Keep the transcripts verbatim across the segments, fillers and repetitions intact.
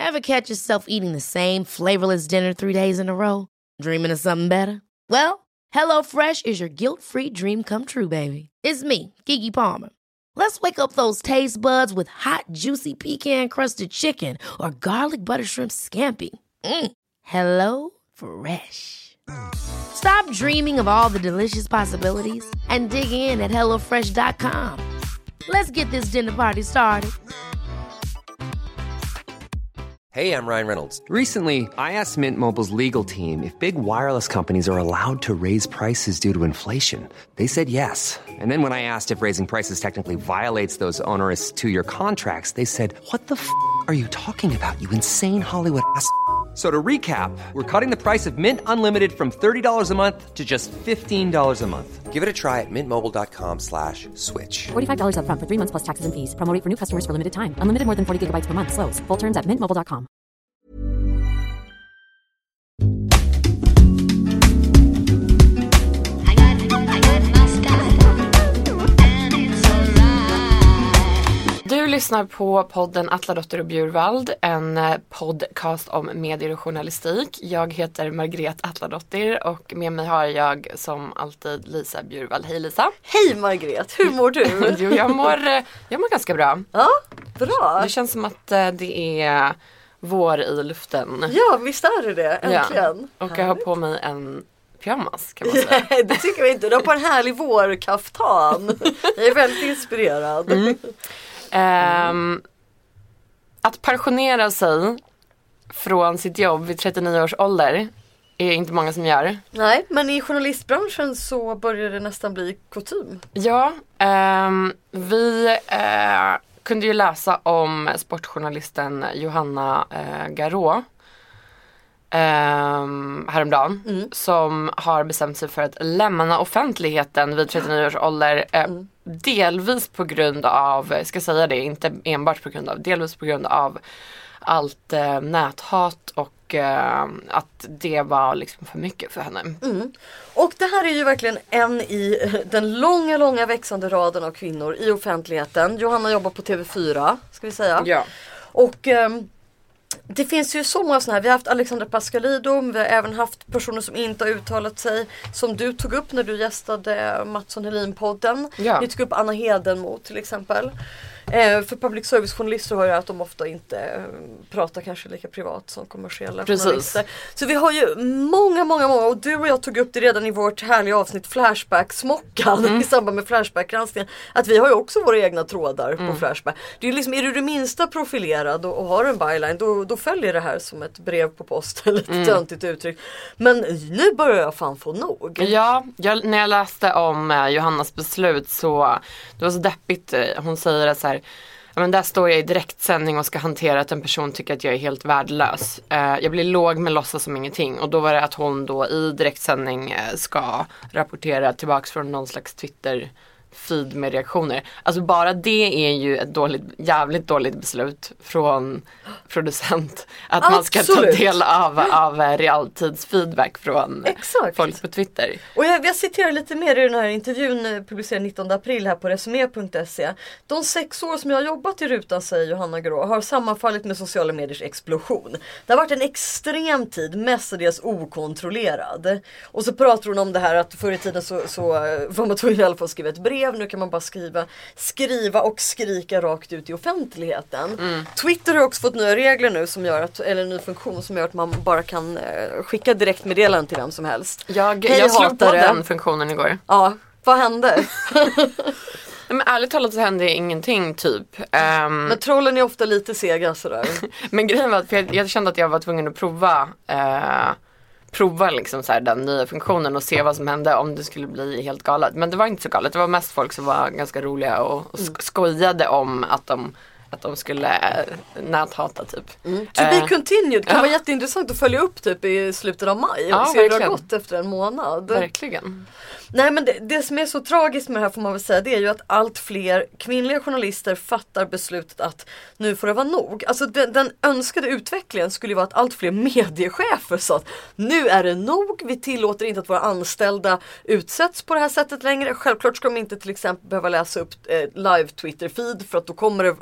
Ever catch yourself eating the same flavorless dinner three days in a row? Dreaming of something better? Well, HelloFresh is your guilt-free dream come true, baby. It's me, Keke Palmer. Let's wake up those taste buds with hot, juicy pecan-crusted chicken or garlic butter shrimp scampi. Mm. Hello Fresh. Stop dreaming of all the delicious possibilities and dig in at hello fresh dot com. Let's get this dinner party started. Hey, I'm Ryan Reynolds. Recently, I asked Mint Mobile's legal team if big wireless companies are allowed to raise prices due to inflation. They said yes. And then when I asked if raising prices technically violates those onerous two-year contracts, they said, what the f*** are you talking about, you insane Hollywood ass f- So to recap, we're cutting the price of Mint Unlimited from thirty dollars a month to just fifteen dollars a month. Give it a try at mintmobile.com slash switch. forty-five dollars up front for three months plus taxes and fees. Promo rate for new customers for limited time. Unlimited more than forty gigabytes per month. Slows full terms at mint mobile dot com. Du lyssnar på podden Atladotter och Bjurvald, en podcast om medier och journalistik. Jag heter Margret Atladotter och med mig har jag som alltid Lisa Bjurvald. Hej Lisa! Hej Margret, hur mår du? Jo, jag mår, jag mår ganska bra. Ja, bra. Det känns som att det är vår i luften. Ja, visst är det det, äntligen. Ja. Och jag har på mig en pyjamas kan man säga. Nej, det tycker vi inte. Du har på en härlig vårkaftan. Jag är väldigt inspirerad. Mm. Um, att pensionera sig från sitt jobb vid trettionio års ålder är inte många som gör. Nej, men i journalistbranschen så börjar det nästan bli kutym. Ja, um, vi uh, kunde ju läsa om sportjournalisten Johanna uh, Garå um, häromdagen mm. som har bestämt sig för att lämna offentligheten vid trettionio års ålder. Uh, mm. Delvis på grund av, jag ska säga det, inte enbart på grund av, delvis på grund av allt eh, näthat och eh, att det var liksom för mycket för henne. Mm. Och det här är ju verkligen en i den långa, långa växande raden av kvinnor i offentligheten. Johanna jobbar på T V fyra, ska vi säga. Ja. Och eh, det finns ju så många sådana här. Vi har haft Alexandra Pascalidou. Vi har även haft personer som inte har uttalat sig. Som du tog upp när du gästade Mattsson Helin-podden. Ja. Ni tog upp Anna Hedenmo till exempel. Eh, för public service-journalister har ju att de ofta inte eh, pratar kanske lika privat som kommersiella Precis. journalister. Så vi har ju många, många, många. Och du och jag tog upp det redan i vårt härliga avsnitt Flashback-smockan mm. i samband med Flashback-granskningen. Att vi har ju också våra egna trådar mm. på Flashback. Det är ju liksom, är du det minsta profilerad och, och har en byline, då, då följer det här som ett brev på post. Eller ett mm. töntigt uttryck. Men nu börjar jag fan få nog. Ja, jag, när jag läste om eh, Johannas beslut så det var så deppigt. Hon säger att så här, ja, men där står jag i direktsändning och ska hantera att en person tycker att jag är helt värdelös. Eh, jag blir låg men låtsas som ingenting. Och då var det att hon då i direktsändning eh, ska rapportera tillbaks från någon slags Twitter feed med reaktioner. Alltså bara det är ju ett dåligt, jävligt dåligt beslut från producent. Att Absolut. Man ska ta del av, av realtidsfeedback från Exakt. folk på Twitter. Och jag, jag citerar lite mer i den här intervjun publicerad nittonde april här på resumé punkt se. De sex år som jag har jobbat i rutan, säger Johanna Grå, har sammanfallit med sociala mediers explosion. Det har varit en extrem tid, mestadels okontrollerad. Och så pratar hon om det här att förr i tiden så, så var man tvungen i alla fall att skriva ett brev. Nu kan man bara skriva, skriva och skrika rakt ut i offentligheten. Mm. Twitter har också fått nya regler nu som gör att, eller en ny funktion som gör att man bara kan eh, skicka direktmeddelanden till vem som helst. Jag, Hej, jag slog på hatare. den funktionen igår. Ja, vad hände? Men ärligt talat så hände ingenting typ. Um, men trollen är ofta lite sega sådär. Men grejen var att för jag, jag kände att jag var tvungen att prova uh, prova liksom så här den nya funktionen och se vad som hände om det skulle bli helt galet. Men det var inte så galet. Det var mest folk som var ganska roliga och, och skojade om att de att de skulle äh, näthata typ. Mm. To be continued kan uh, vara jätteintressant att följa upp typ i slutet av maj. Ja, och se hur det har gått efter en månad. Verkligen. Nej, men det, det som är så tragiskt med det här får man väl säga, det är ju att allt fler kvinnliga journalister fattar beslutet att nu får det vara nog. Alltså den, den önskade utvecklingen skulle ju vara att allt fler mediechefer sa att nu är det nog, vi tillåter inte att våra anställda utsätts på det här sättet längre. Självklart ska de inte till exempel behöva läsa upp eh, live Twitter-feed för att då kommer det komma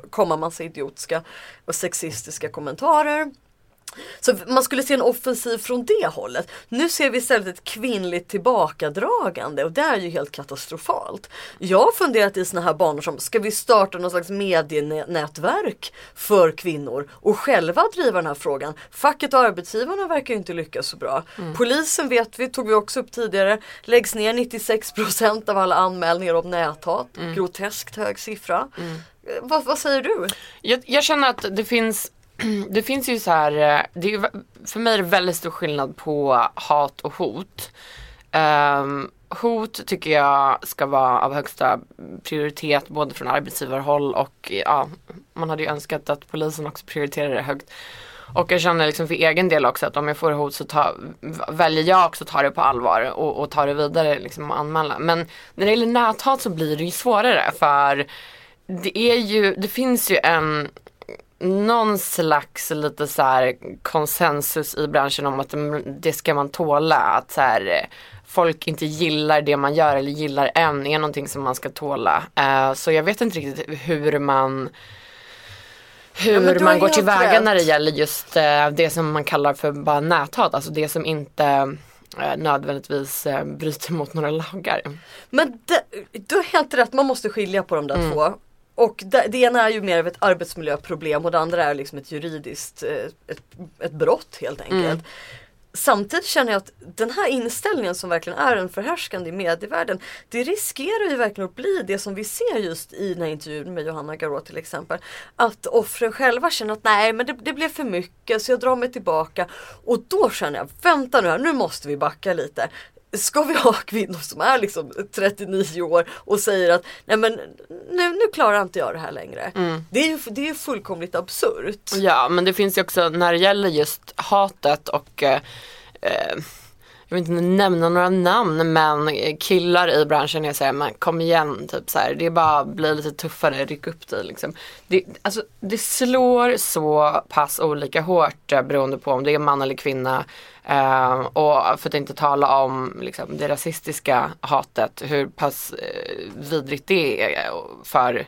massa idiotiska och sexistiska kommentarer. Så man skulle se en offensiv från det hållet. Nu ser vi istället ett kvinnligt tillbakadragande och det är ju helt katastrofalt. Jag har funderat i såna här banor som, ska vi starta någon slags medienätverk för kvinnor och själva driva den här frågan? Facket och arbetsgivarna verkar ju inte lyckas så bra. Mm. Polisen vet vi, tog vi också upp tidigare, läggs ner nittiosex procent av alla anmälningar om näthat. Mm. Groteskt hög siffra. Mm. Vad, vad säger du? Jag, jag känner att det finns Det finns ju så här, det är, för mig är det väldigt stor skillnad på hat och hot. Um, hot tycker jag ska vara av högsta prioritet både från arbetsgivarhåll och ja, man hade ju önskat att polisen också prioriterar det högt. Och jag känner liksom för egen del också att om jag får hot så ta, väljer jag också att ta det på allvar och, och ta det vidare liksom och anmäla. Men när det gäller näthat så blir det ju svårare för det är ju, det finns ju en någon slags lite så här konsensus i branschen om att det ska man tåla, att så här, folk inte gillar det man gör eller gillar en är någonting som man ska tåla. Uh, så jag vet inte riktigt hur man hur ja, man går tillväga när det gäller just uh, det som man kallar för bara näthat, alltså det som inte uh, nödvändigtvis uh, bryter mot några lagar. Men det, du har helt rätt, man måste skilja på de där mm. två. Och det, det ena är ju mer av ett arbetsmiljöproblem och det andra är liksom ett juridiskt ett, ett brott helt enkelt. Mm. Samtidigt känner jag att den här inställningen som verkligen är en förhärskande i medievärlden, det riskerar ju verkligen att bli det som vi ser just i den här intervjun med Johanna Garå till exempel. Att offren själva känner att nej men det, det blev för mycket så jag drar mig tillbaka. Och då känner jag, vänta nu här, nu måste vi backa lite. Ska vi ha kvinnor som är liksom trettionio år och säger att nej men nu, nu klarar inte jag det här längre. Mm. Det är ju det är ju fullkomligt absurt. Ja, men det finns ju också när det gäller just hatet och eh, jag vill inte nämna några namn, men killar i branschen jag säger, men kom igen typ så här, det är bara bli lite tuffare, ryck upp dig liksom. Det, alltså, det slår så pass olika hårt eh, beroende på om det är man eller kvinna. Uh, och för att inte tala om liksom, det rasistiska hatet, hur pass uh, vidrigt det är för,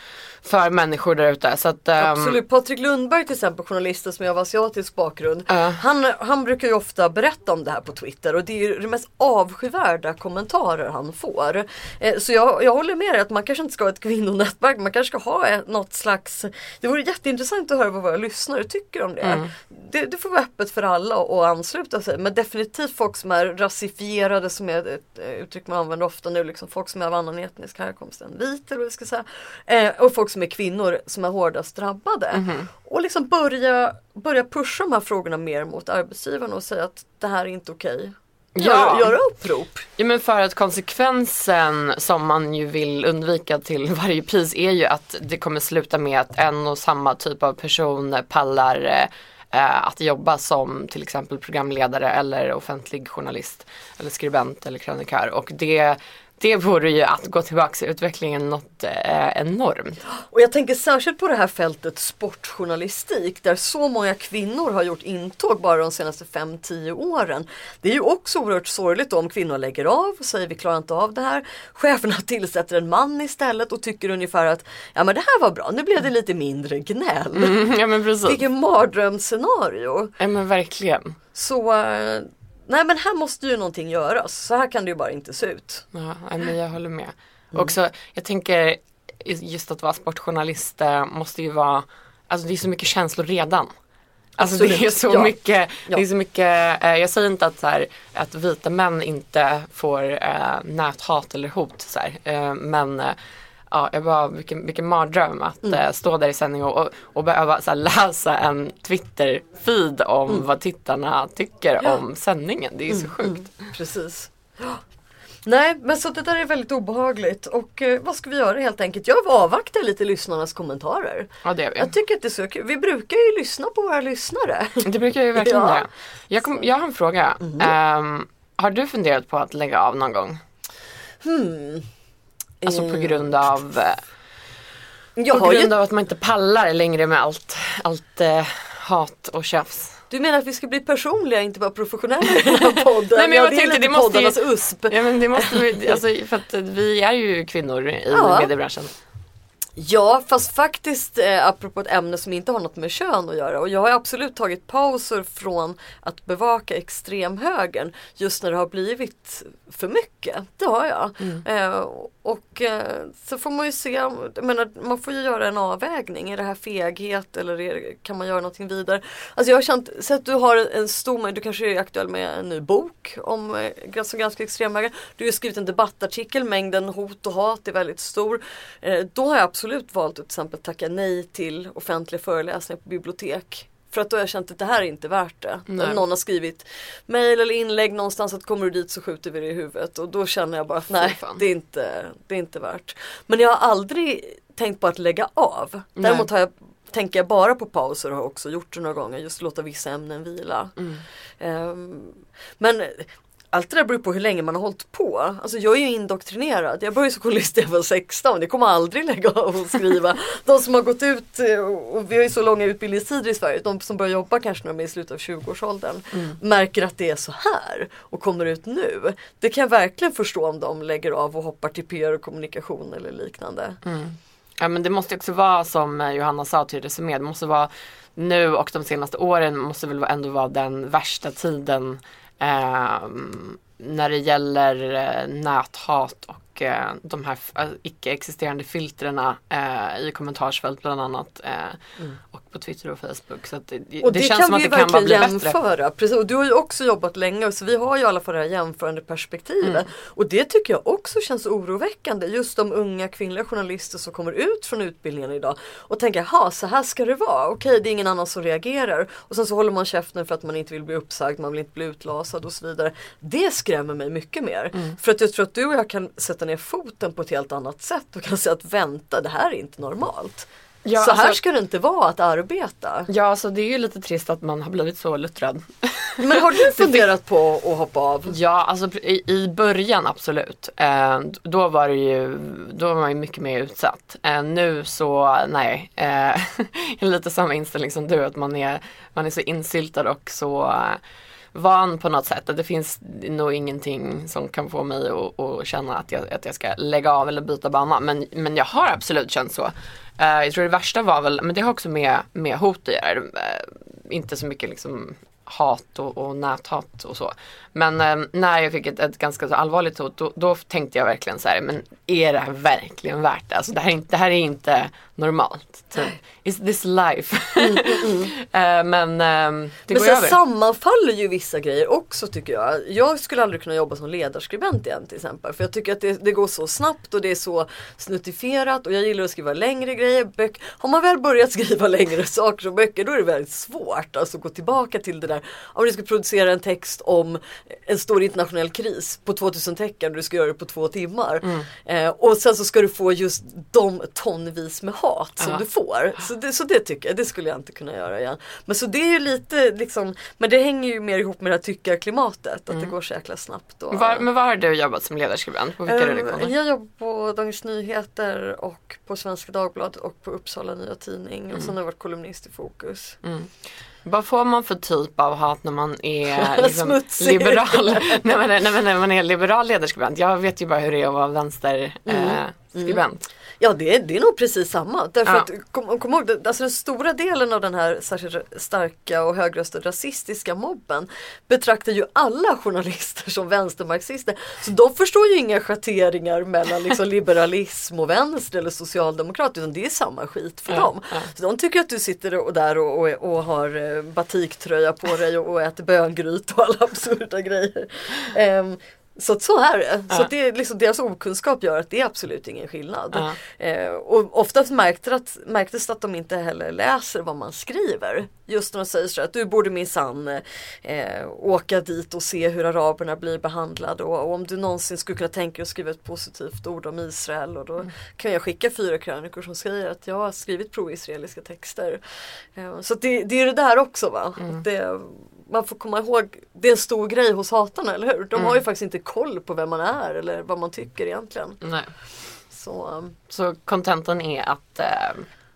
för människor där ute. Så att, um... Absolut. Patrik Lundberg till exempel, journalisten som jag har asiatisk bakgrund, uh. han, han brukar ju ofta berätta om det här på Twitter och det är ju det mest avskyvärda kommentarer han får. Eh, så jag, jag håller med dig att man kanske inte ska ha ett kvinnonätverk, man kanske ska ha ett, något slags, det vore jätteintressant att höra vad våra lyssnare tycker om det. Mm. Det, det får vara öppet för alla att ansluta sig, men definitivt folk som är rasifierade, som är ett uttryck man använder ofta nu, liksom folk som är av annan etnisk härkomst än vit, eller vad jag ska säga, eh, och folk som är kvinnor som är hårdast drabbade. Mm-hmm. Och liksom börja, börja pusha de här frågorna mer mot arbetsgivarna och säga att det här är inte okej. Ja. Göra upprop. Ja, men för att konsekvensen som man ju vill undvika till varje pris är ju att det kommer sluta med att en och samma typ av person pallar eh, att jobba som till exempel programledare eller offentlig journalist eller skribent eller krönikör, och det Det vore ju att gå tillbaka i utvecklingen något eh, enormt. Och jag tänker särskilt på det här fältet sportjournalistik, där så många kvinnor har gjort intåg bara de senaste fem till tio åren. Det är ju också oerhört sorgligt om kvinnor lägger av och säger vi klarar inte av det här. Cheferna tillsätter en man istället och tycker ungefär att ja men det här var bra, nu blev det lite mindre gnäll. Mm, ja men precis. Vilken mardrömsscenario. Ja men verkligen. Så... Uh, Nej men här måste ju någonting göras. Så här kan det ju bara inte se ut. Ja, men jag håller med. Mm. Också, jag tänker just att vara sportjournalist måste ju vara, alltså det är så mycket känslor redan. Alltså Absolut. det är så ja. mycket, ja. det är så mycket, eh, jag säger inte att så här, att vita män inte får eh, näthat eller hot så här, eh, men eh, ja, jag bara, vilken, vilken mardröm att mm. äh, stå där i sändning och, och, och behöva så här, läsa en Twitter-feed om mm. vad tittarna tycker ja. om sändningen. Det är mm. så sjukt. Mm. Precis. Nej, men så det där är väldigt obehagligt. Och eh, vad ska vi göra helt enkelt? Jag avvaktar lite lyssnarnas kommentarer. Ja, det är vi. Jag tycker att det är så kul. Vi brukar ju lyssna på våra lyssnare. Det brukar ju verkligen ja. det. Jag, kom, jag har en fråga. Mm. Um, har du funderat på att lägga av någon gång? Hmm... Alltså på grund av jag på grund ju... av att man inte pallar längre med allt, allt eh, hat och tjafs. Du menar att vi ska bli personliga, inte bara professionella i den här podden? Nej, men jag ja, tänkte det måste ju... U S P. Ja, men det måste vi, alltså, för att vi är ju kvinnor i ja. mediebranschen. Ja, fast faktiskt eh, apropå ett ämne som inte har något med kön att göra. Och jag har absolut tagit pauser från att bevaka extremhögern just när det har blivit för mycket. Det har jag. Mm. Eh, och eh, så får man ju se, jag menar, man får ju göra en avvägning. Är det här feghet eller är, kan man göra någonting vidare? Alltså jag har känt, så att du har en stor, du kanske är aktuell med en ny bok om eh, som ganska extremhögern. Du har skrivit en debattartikel, mängden hot och hat är väldigt stor. Eh, då har jag absolut absolut valt att till exempel tacka nej till offentliga föreläsningar på bibliotek. För att då har jag känt att det här är inte värt det. Om någon har skrivit mejl eller inlägg någonstans att kommer du dit så skjuter vi det i huvudet. Och då känner jag bara att nej, det är, inte, det är inte värt. Men jag har aldrig tänkt på att lägga av. Däremot har jag, tänker jag bara på pauser och har också gjort det några gånger. Just låta vissa ämnen vila. Mm. Um, men... Allt det där beror på hur länge man har hållit på. Alltså jag är ju indoktrinerad. Jag började som journalist när jag var sexton. Jag kommer aldrig lägga av och skriva. De som har gått ut, och vi har ju så långa utbildningstider i Sverige. De som börjar jobba kanske när de är i slutet av tjugoårsåldern. Mm. Märker att det är så här. Och kommer ut nu. Det kan jag verkligen förstå om de lägger av och hoppar till P R och kommunikation eller liknande. Mm. Ja, men det måste också vara som Johanna sa till Resumé. Det måste vara nu och de senaste åren måste väl ändå vara den värsta tiden Eh, när det gäller eh, näthat och eh, de här f- icke-existerande filtrerna eh, i kommentarsfält bland annat eh, mm. och på Twitter och Facebook. Så att det, och det, det känns kan som att vi det kan bara bli jämföra. bättre. Precis. Och du har ju också jobbat länge så vi har ju i alla fall det här jämförande perspektivet. Mm. Och det tycker jag också känns oroväckande. Just de unga kvinnliga journalister som kommer ut från utbildningen idag och tänker, ja så här ska det vara. Okej, det är ingen annan som reagerar. Och sen så håller man käften för att man inte vill bli uppsagd, man vill inte bli utlasad och så vidare. Det skrämmer mig mycket mer. Mm. För att jag tror att du och jag kan sätta ner foten på ett helt annat sätt och kan säga att vänta, det här är inte normalt. Ja, så här alltså, ska det inte vara att arbeta. Ja, alltså det är ju lite trist att man har blivit så luttrad. Men har du funderat på att hoppa av? Ja, alltså i, i början absolut. Eh, då var det ju, då var man ju mycket mer utsatt. Eh, nu så, nej. Eh, lite samma inställning som du, att man är, man är så insyltad och så... Eh, van på något sätt. Att det finns nog ingenting som kan få mig att, att känna att jag, att jag ska lägga av eller byta bana. Men, men jag har absolut känt så. Uh, jag tror det värsta var väl, men det har också med, med hot att göra. Uh, inte så mycket liksom hat och, och näthat och så. Men um, när jag fick ett, ett ganska så allvarligt hot, då, då tänkte jag verkligen så här, men är det här verkligen värt det? Alltså det här är inte, det här är inte normalt. Typ. Is this life? Mm, mm, mm. uh, men um, det men går sen över. Sammanfaller ju vissa grejer också tycker jag. Jag skulle aldrig kunna jobba som ledarskribent igen till exempel. För jag tycker att det, det går så snabbt och det är så snuttifierat. Och jag gillar att skriva längre grejer. Böcker. Har man väl börjat skriva längre saker som böcker, då är det väldigt svårt alltså, att gå tillbaka till det där. Om du ska producera en text om en stor internationell kris på tvåtusen tecken och du ska göra det på två timmar. Mm. Eh, och sen så ska du få just de tonvis med hat som uh-huh. du får. Så det, så det tycker jag, det skulle jag inte kunna göra igen. Men så det är ju lite liksom, men det hänger ju mer ihop med det här tyckarklimatet, att mm. det går så jäkla snabbt. Och, var, men var har du jobbat som ledarskribent? På vilka uh, redaktioner? Jag jobbar på Dagens Nyheter och på Svenska Dagbladet och på Uppsala Nya Tidning. Mm. Och sen har jag varit kolumnist i Fokus. Mm. Vad får man för typ av hat när man är liksom liberal? när, man är, när man är liberal ledarskribent. Jag vet ju bara hur det är att vara vänsterskribent. Mm. Mm. Ja, det är, det är nog precis samma. Därför ja. att, kom, kom ihåg, alltså den stora delen av den här särskilt starka och högröstade rasistiska mobben betraktar ju alla journalister som vänstermarxister. Så de förstår ju inga schatteringar mellan liksom liberalism och vänster eller socialdemokrat, utan det är samma skit för ja. dem. Ja. Så de tycker att du sitter och där och, och, och har batiktröja på dig och, och äter böngryt och alla absurda grejer. Um, Så, så är det. Ja. Så det är liksom, deras okunskap gör att det är absolut ingen skillnad. Ja. Eh, och oftast märkte att, märktes att de inte heller läser vad man skriver. Just när de säger så att du borde minsann eh, åka dit och se hur araberna blir behandlade. Och, och om du någonsin skulle kunna tänka dig att skriva ett positivt ord om Israel. Och då mm. kan jag skicka fyra krönikor som säger att jag har skrivit pro-israeliska texter. Eh, så det, det är det där också va. Mm. Det, man får komma ihåg, det är en stor grej hos hatarna, eller hur? De mm. har ju faktiskt inte koll på vem man är eller vad man tycker egentligen. Nej. Så, um, så kontentan är att äh,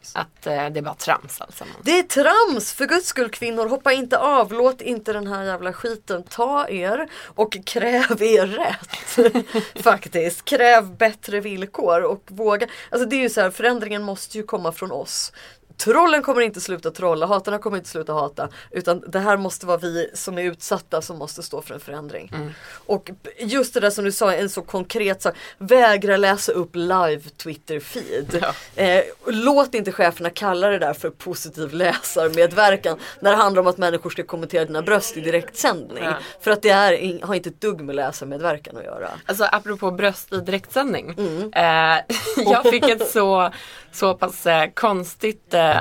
att eh, det är bara trams alltså. Det är trams, för guds skull kvinnor, hoppa inte av, låt inte den här jävla skiten ta er och kräv er rätt. Faktiskt, kräv bättre villkor och våga, alltså det är ju så här, förändringen måste ju komma från oss. Trollen kommer inte sluta trolla, hatarna kommer inte sluta hata, utan det här måste vara vi som är utsatta som måste stå för en förändring. Mm. Och just det där som du sa, en så konkret sak, vägra läsa upp live Twitter-feed. Ja. Eh, låt inte cheferna kalla det där för positiv läsarmedverkan när det handlar om att människor ska kommentera dina bröst i direktsändning. Ja. För att det är, har inte ett dugg med läsarmedverkan att göra. Alltså apropå bröst i direktsändning. Mm. Eh, jag fick ett så, så pass eh, konstigt eh,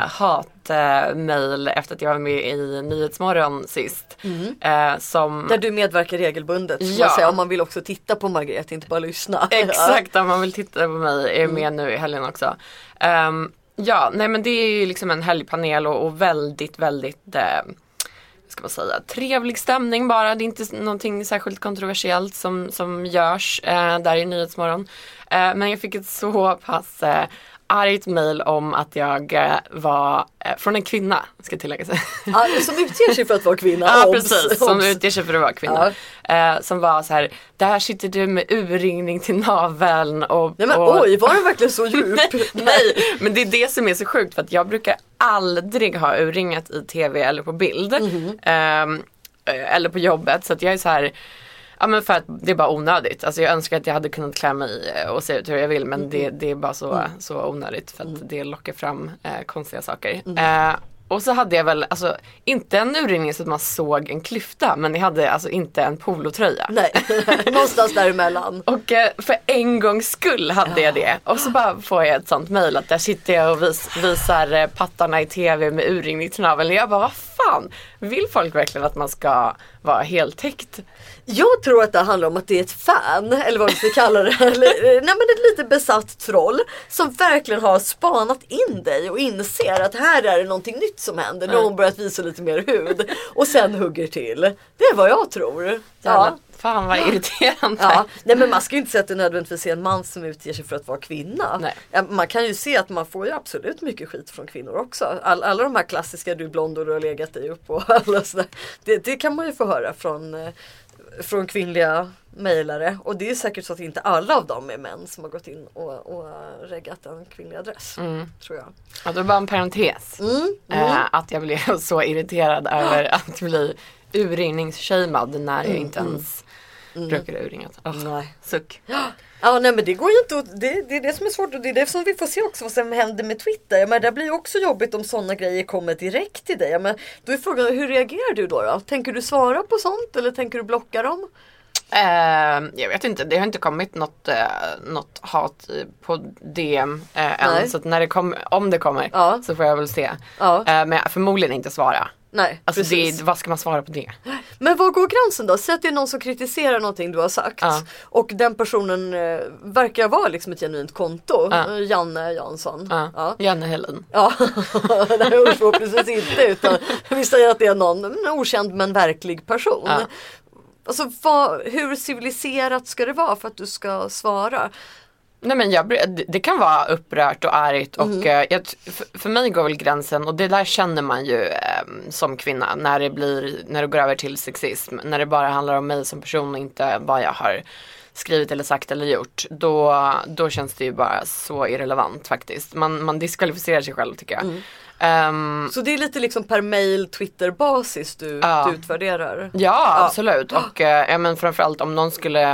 hatmail eh, efter att jag var med i Nyhetsmorgon sist. Mm. Eh, som... Där du medverkar regelbundet. Ja. Man säger, om man vill också titta på Margret, inte bara lyssna. Exakt, om man vill titta på mig är med mm. nu i helgen också. Um, ja, nej men det är ju liksom en helgpanel och, och väldigt, väldigt... Eh, ska man säga, trevlig stämning bara. Det är inte någonting särskilt kontroversiellt som, som görs eh, där i Nyhetsmorgon. Eh, men jag fick ett så pass eh, argt mejl om att jag eh, var eh, från en kvinna, ska tillägga sig. Ja, som utger sig för att vara kvinna. Ja, Obs, precis. Som obs. utger sig för att vara kvinna. Ja. Eh, som var så här, där sitter du med urringning till naveln. Och, nej men och... oj, var det verkligen så djup? Nej, men det är det som är så sjukt, för att jag brukar aldrig ha urringat i tv eller på bild. Mm-hmm. Eh, eller på jobbet, så att jag är så här... Ja, men för att det är bara onödigt. Alltså jag önskar att jag hade kunnat klä mig och se ut hur jag vill, men mm. det, det är bara så, mm. så onödigt för att mm. det lockar fram eh, konstiga saker. Mm. Eh, och så hade jag väl, alltså inte en urringning så att man såg en klyfta, men jag hade alltså inte en polotröja. Nej, någonstans däremellan. Och eh, för en gångs skull hade ja. jag det. Och så bara får jag ett sånt mejl att där sitter jag och vis, visar eh, pattarna i tv med urringning till naveln. Jag bara, vad fan? Vill folk verkligen att man ska vara helt täckt? Jag tror att det handlar om att det är ett fan, eller vad vi ska kalla det. Eller, nej, men ett lite besatt troll som verkligen har spanat in dig och inser att här är det någonting nytt som händer. Mm. Någon börjat visa lite mer hud och sen hugger till. Det är vad jag tror. Ja. Fan vad irriterande. Ja, nej, men man ska ju inte säga att det nödvändigtvis är en man som utger sig för att vara kvinna. Nej. Ja, man kan ju se att man får ju absolut mycket skit från kvinnor också. All, alla de här klassiska du blond och du har legat dig upp och alla sådär. Det, det kan man ju få höra från, från kvinnliga mejlare. Och det är säkert så att inte alla av dem är män som har gått in och, och reggat en kvinnlig adress. Mm. Tror jag. Ja, det var bara en parentes. Mm. Mm. Äh, att jag blev så irriterad över att bli urringningsshamed när jag mm. inte ens mm. brukar urringat. Oh, nej. Suck. Ja, nej, men det går ju inte att, det, det är det som är svårt och det är det som vi får se också vad som händer med Twitter. Ja, men det blir ju också jobbigt om sådana grejer kommer direkt till dig. Ja, men då är frågan, hur reagerar du då, då? Tänker du svara på sånt eller tänker du blocka dem? Uh, jag vet inte, det har inte kommit något, uh, något hat på D M uh, än. Så att när det kom, om det kommer ja. så får jag väl se. Ja. Uh, men jag förmodligen inte svara. Nej, alltså det, vad ska man svara på det? Men var går gränsen då? Säg att det är någon som kritiserar någonting du har sagt ja. och den personen eh, verkar vara liksom ett genuint konto. Ja. Janne Jansson. Ja. Ja. Janne Helen. Ja, det är förhoppningsvis inte, utan vi säger att det är någon en okänd men verklig person. Ja. Alltså vad, hur civiliserat ska det vara för att du ska svara? Nej, men jag, det kan vara upprört och argt och mm. jag, för, för mig går väl gränsen, och det där känner man ju eh, som kvinna när det blir, när det går över till sexism, när det bara handlar om mig som person och inte vad jag har skrivit eller sagt eller gjort, då, då känns det ju bara så irrelevant faktiskt. Man, man diskvalificerar sig själv, tycker jag. Mm. Um, så det är lite liksom per mail, Twitter-basis du, ja. du utvärderar? Ja, ja. absolut. Och eh, ja, men framförallt om någon skulle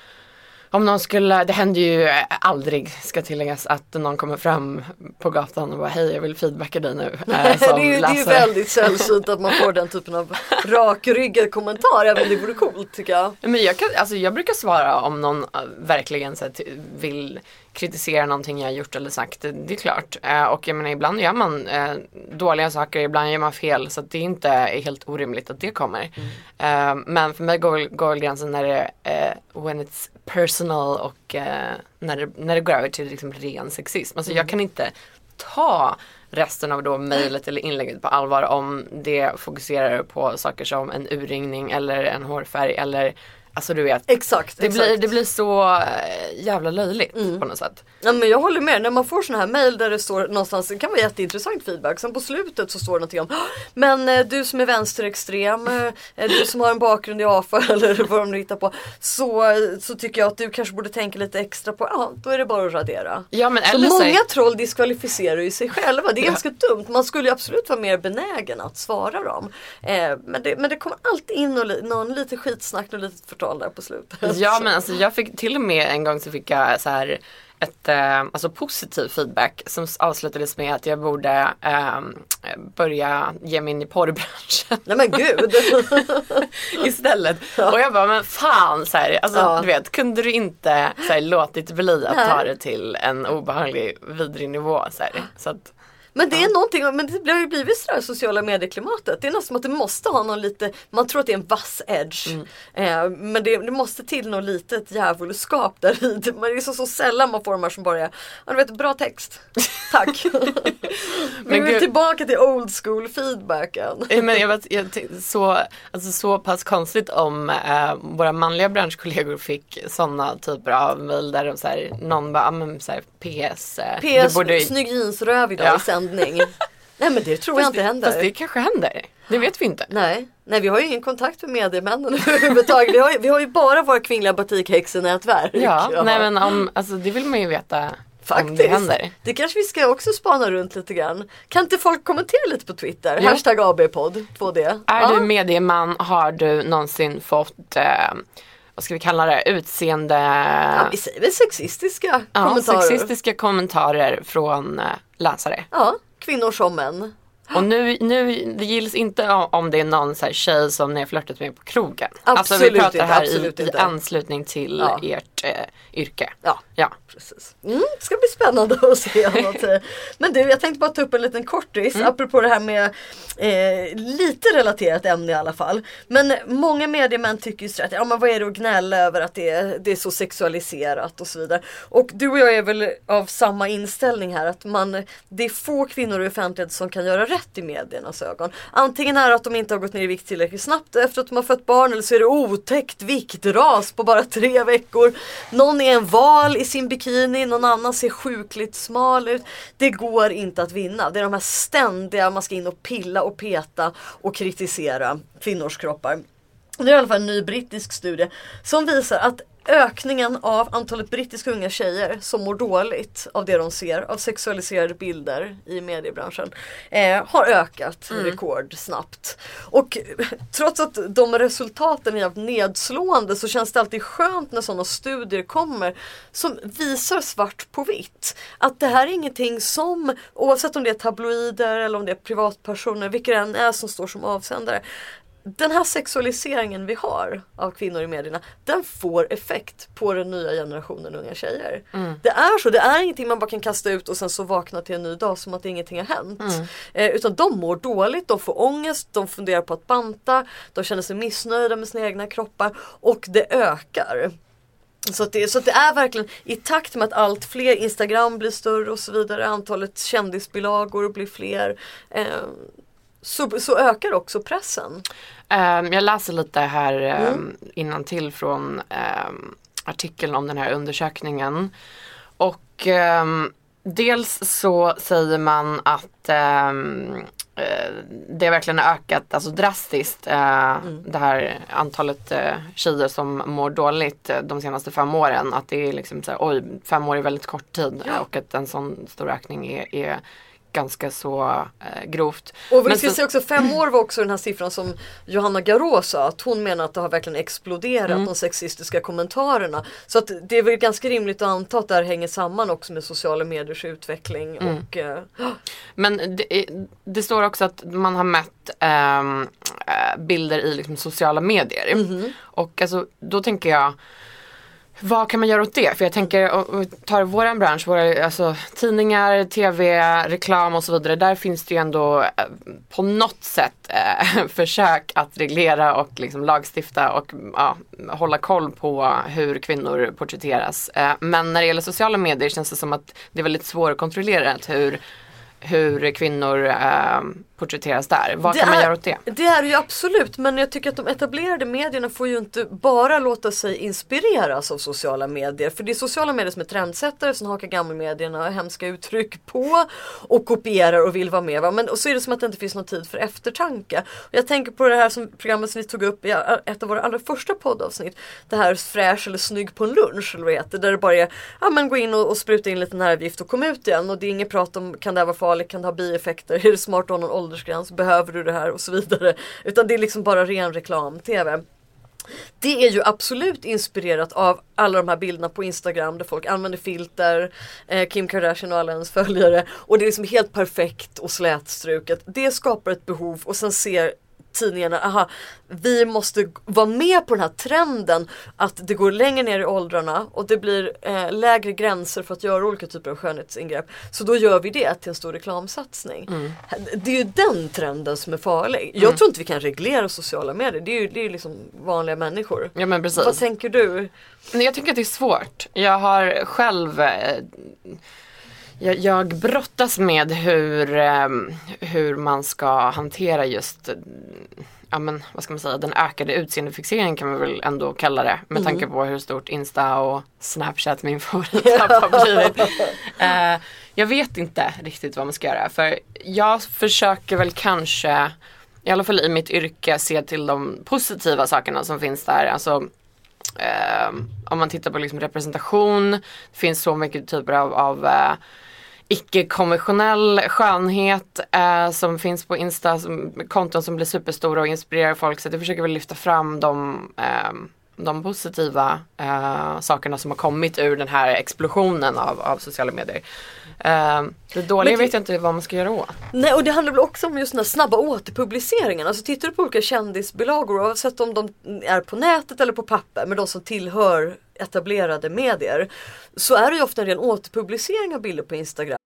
Om någon skulle, det händer ju aldrig, ska tilläggas, att någon kommer fram på gatan och bara, hej, jag vill feedbacka dig nu. Nej, det, är ju, det är ju väldigt sällsynt att man får den typen av rakryggad kommentar, även det vore coolt, tycker jag. Men jag, kan, alltså, jag brukar svara om någon verkligen så att, vill kritisera någonting jag har gjort eller sagt, det, det är klart. Eh, och jag menar, ibland gör man eh, dåliga saker, ibland gör man fel, så att det inte är helt orimligt att det kommer. Mm. Eh, men för mig går, går gränsen när det är eh, when it's personal och eh, när, det, när det går över till liksom ren sexism. Alltså mm. jag kan inte ta resten av då mejlet eller inlägget på allvar om det fokuserar på saker som en urringning eller en hårfärg eller Alltså du vet. Exakt. Det, exakt. Blir, det blir så jävla löjligt mm. på något sätt. Ja, men jag håller med. När man får såna här mejl där det står någonstans, det kan vara jätteintressant feedback. Sen på slutet så står det någonting om, men eh, du som är vänsterextrem, eh, du som har en bakgrund i A F A eller vad de nu hittar på, så, så tycker jag att du kanske borde tänka lite extra på, ja, då är det bara att radera. Ja, men så eller många säg... troll diskvalificerar ju sig själva. Det är ja. ganska dumt. Man skulle ju absolut vara mer benägen att svara dem. Eh, men, det, men det kommer alltid in och li- någon lite skitsnack och lite förtal där på slutet. Ja, men alltså jag fick till och med en gång så fick jag så här ett eh, alltså positiv feedback som avslutades med att jag borde eh, börja ge mig in i porrbranschen. Nej men gud. Istället. Ja. Och jag bara, men fan så här, alltså ja. Du vet, kunde du inte så här, låtit bli att Nej. ta det till en obehaglig vidrig nivå så här, så att men det är ja. någonting, men det har ju blivit sådär sociala medieklimatet. Det är nästan som att det måste ha någon lite, man tror att det är en vass edge. Mm. Eh, men det, det måste till något litet djävulskap där i. Det är så, så sällan man får de här som bara är, ja, du vet, bra text. Tack. Men vi är tillbaka till old school feedbacken. Men jag vet, jag t- så, alltså, så pass konstigt om eh, våra manliga branschkollegor fick sådana typer av mejl där de så här, någon bara, men så här, P S. Eh, P S, borde... snygg jeansröv idag ja. i sändning. Nej men det tror fast jag inte det, händer. Fast det kanske händer. Det vet vi inte. Nej, Nej vi har ju ingen kontakt med mediemännen överhuvudtaget. Vi har, ju, vi har ju bara våra kvinnliga batikhäxenätverk. Ja, ja, nej men om, alltså, det vill man ju veta. Faktiskt. Om det händer. Det kanske vi ska också spana runt lite grann. Kan inte folk kommentera lite på Twitter? Ja. Hashtag A B-podd på det. Är ja. du medieman, har du någonsin fått eh, vad ska vi kalla det, utseende... Ja, vi säger väl sexistiska ja, kommentarer. sexistiska kommentarer från eh, läsare. Ja, kvinnor som män. Och nu, nu det gills inte om, om det är någon så här tjej som ni har flörtat med på krogen. Absolut alltså vi pratar inte, här absolut i, inte. i anslutning till ja. ert eh, yrke. Ja, ja. precis. Mm, det ska bli spännande att se annat. Men du, jag tänkte bara ta upp en liten kortis mm. apropå det här med eh, lite relaterat ämne i alla fall. Men många mediemän tycker ju så att ja, men vad är det att gnälla över att det är, det är så sexualiserat och så vidare. Och du och jag är väl av samma inställning här, att man, det är få kvinnor i offentlighet som kan göra rätt i mediernas ögon. Antingen är det att de inte har gått ner i vikt tillräckligt snabbt efter att de har fött barn, eller så är det otäckt viktras på bara tre veckor. Någon är en val i sin bikini, någon annan ser sjukligt smal ut. Det går inte att vinna. Det är de här ständiga, man ska in och pilla och peta och kritisera kvinnors kroppar. Det är i alla fall en ny brittisk studie som visar att ökningen av antalet brittiska unga tjejer som mår dåligt av det de ser, av sexualiserade bilder i mediebranschen, eh, har ökat mm. rekordsnabbt. Och trots att de resultaten är av nedslående, så känns det alltid skönt när sådana studier kommer som visar svart på vitt. Att det här är ingenting som, oavsett om det är tabloider eller om det är privatpersoner, vilka det än är som står som avsändare, den här sexualiseringen vi har av kvinnor i medierna, den får effekt på den nya generationen unga tjejer. Mm. Det är så, det är ingenting man bara kan kasta ut och sen så vakna till en ny dag som att ingenting har hänt. Mm. Eh, utan de mår dåligt, de får ångest, de funderar på att banta, de känner sig missnöjda med sina egna kroppar och det ökar. Så att, det, så att det är verkligen i takt med att allt fler Instagram blir större och så vidare, antalet kändisbilagor blir fler, eh, Så, så ökar också pressen. Um, jag läser lite här um, mm. innantill från um, artikeln om den här undersökningen. Och um, dels så säger man att um, uh, det verkligen har ökat alltså drastiskt. Uh, mm. Det här antalet uh, tjejer som mår dåligt uh, de senaste fem åren. Att det är liksom så här, oj, fem år är väldigt kort tid. Ja. Och att en sån stor ökning är... är ganska så eh, grovt. Och vi ska se också, fem år var också den här siffran som Johanna Garå sa, att hon menar att det har verkligen exploderat mm. de sexistiska kommentarerna. Så att det är väl ganska rimligt att anta att det här hänger samman också med sociala mediers utveckling. Mm. Och, eh, Men det, det står också att man har mätt eh, bilder i liksom, sociala medier. Mm. Och alltså, då tänker jag, vad kan man göra åt det? För jag tänker, och tar våran bransch, våra alltså, tidningar, tv, reklam och så vidare. Där finns det ju ändå eh, på något sätt eh, försök att reglera och liksom lagstifta och ja, hålla koll på hur kvinnor porträtteras. Eh, men när det gäller sociala medier känns det som att det är väldigt svårt att kontrollera hur hur kvinnor eh, porträtteras där. Vad det kan man är, göra åt det? Det är ju absolut, men jag tycker att de etablerade medierna får ju inte bara låta sig inspireras av sociala medier. För det är sociala medier som är trendsättare som hakar gammelmedierna och hemska uttryck på och kopierar och vill vara med. Va? Men och så är det som att det inte finns någon tid för eftertanke. Och jag tänker på det här som programmet som vi tog upp i ett av våra allra första poddavsnitt. Det här fräsch eller snygg på en lunch eller vad det heter. Där det bara är, ja men gå in och, och spruta in lite nervgift och kom ut igen. Och det är inget prat om, kan det här vara farligt, kan det ha bieffekter, är det smart att ha någon åldersgräns, behöver du det här och så vidare. Utan det är liksom bara ren reklam-tv. Det är ju absolut inspirerat av alla de här bilderna på Instagram där folk använder filter, eh, Kim Kardashian och alla ens följare. Och det är liksom helt perfekt och slätstruket. Det skapar ett behov och sen ser tidningarna, aha, vi måste vara med på den här trenden att det går längre ner i åldrarna och det blir eh, lägre gränser för att göra olika typer av skönhetsingrepp. Så då gör vi det till en stor reklamsatsning. Mm. Det är ju den trenden som är farlig. Jag mm. tror inte vi kan reglera sociala medier. Det är ju, det är ju liksom vanliga människor. Ja, men precis. Vad tänker du? Nej, jag tycker att det är svårt. Jag har själv... Eh, Jag, jag brottas med hur, hur man ska hantera just, ja men vad ska man säga, den ökade utseendefixeringen kan man väl ändå kalla det. Med mm. tanke på hur stort Insta och Snapchat min favorit har blivit. uh, jag vet inte riktigt vad man ska göra. För jag försöker väl kanske, i alla fall i mitt yrke, se till de positiva sakerna som finns där. Alltså... Uh, om man tittar på liksom representation, det finns så mycket typer av, av uh, icke-konventionell skönhet uh, som finns på Insta, som, konton som blir superstora och inspirerar folk, så jag försöker väl lyfta fram de, uh, de positiva uh, sakerna som har kommit ur den här explosionen av, av sociala medier. Uh, det dåliga det, vet jag inte vad man ska göra åt. Nej, och det handlar väl också om just den här snabba återpubliceringen. Alltså tittar du på olika kändisbilagor, oavsett om de är på nätet eller på papper, men de som tillhör etablerade medier, så är det ju ofta en ren återpublicering av bilder på Instagram.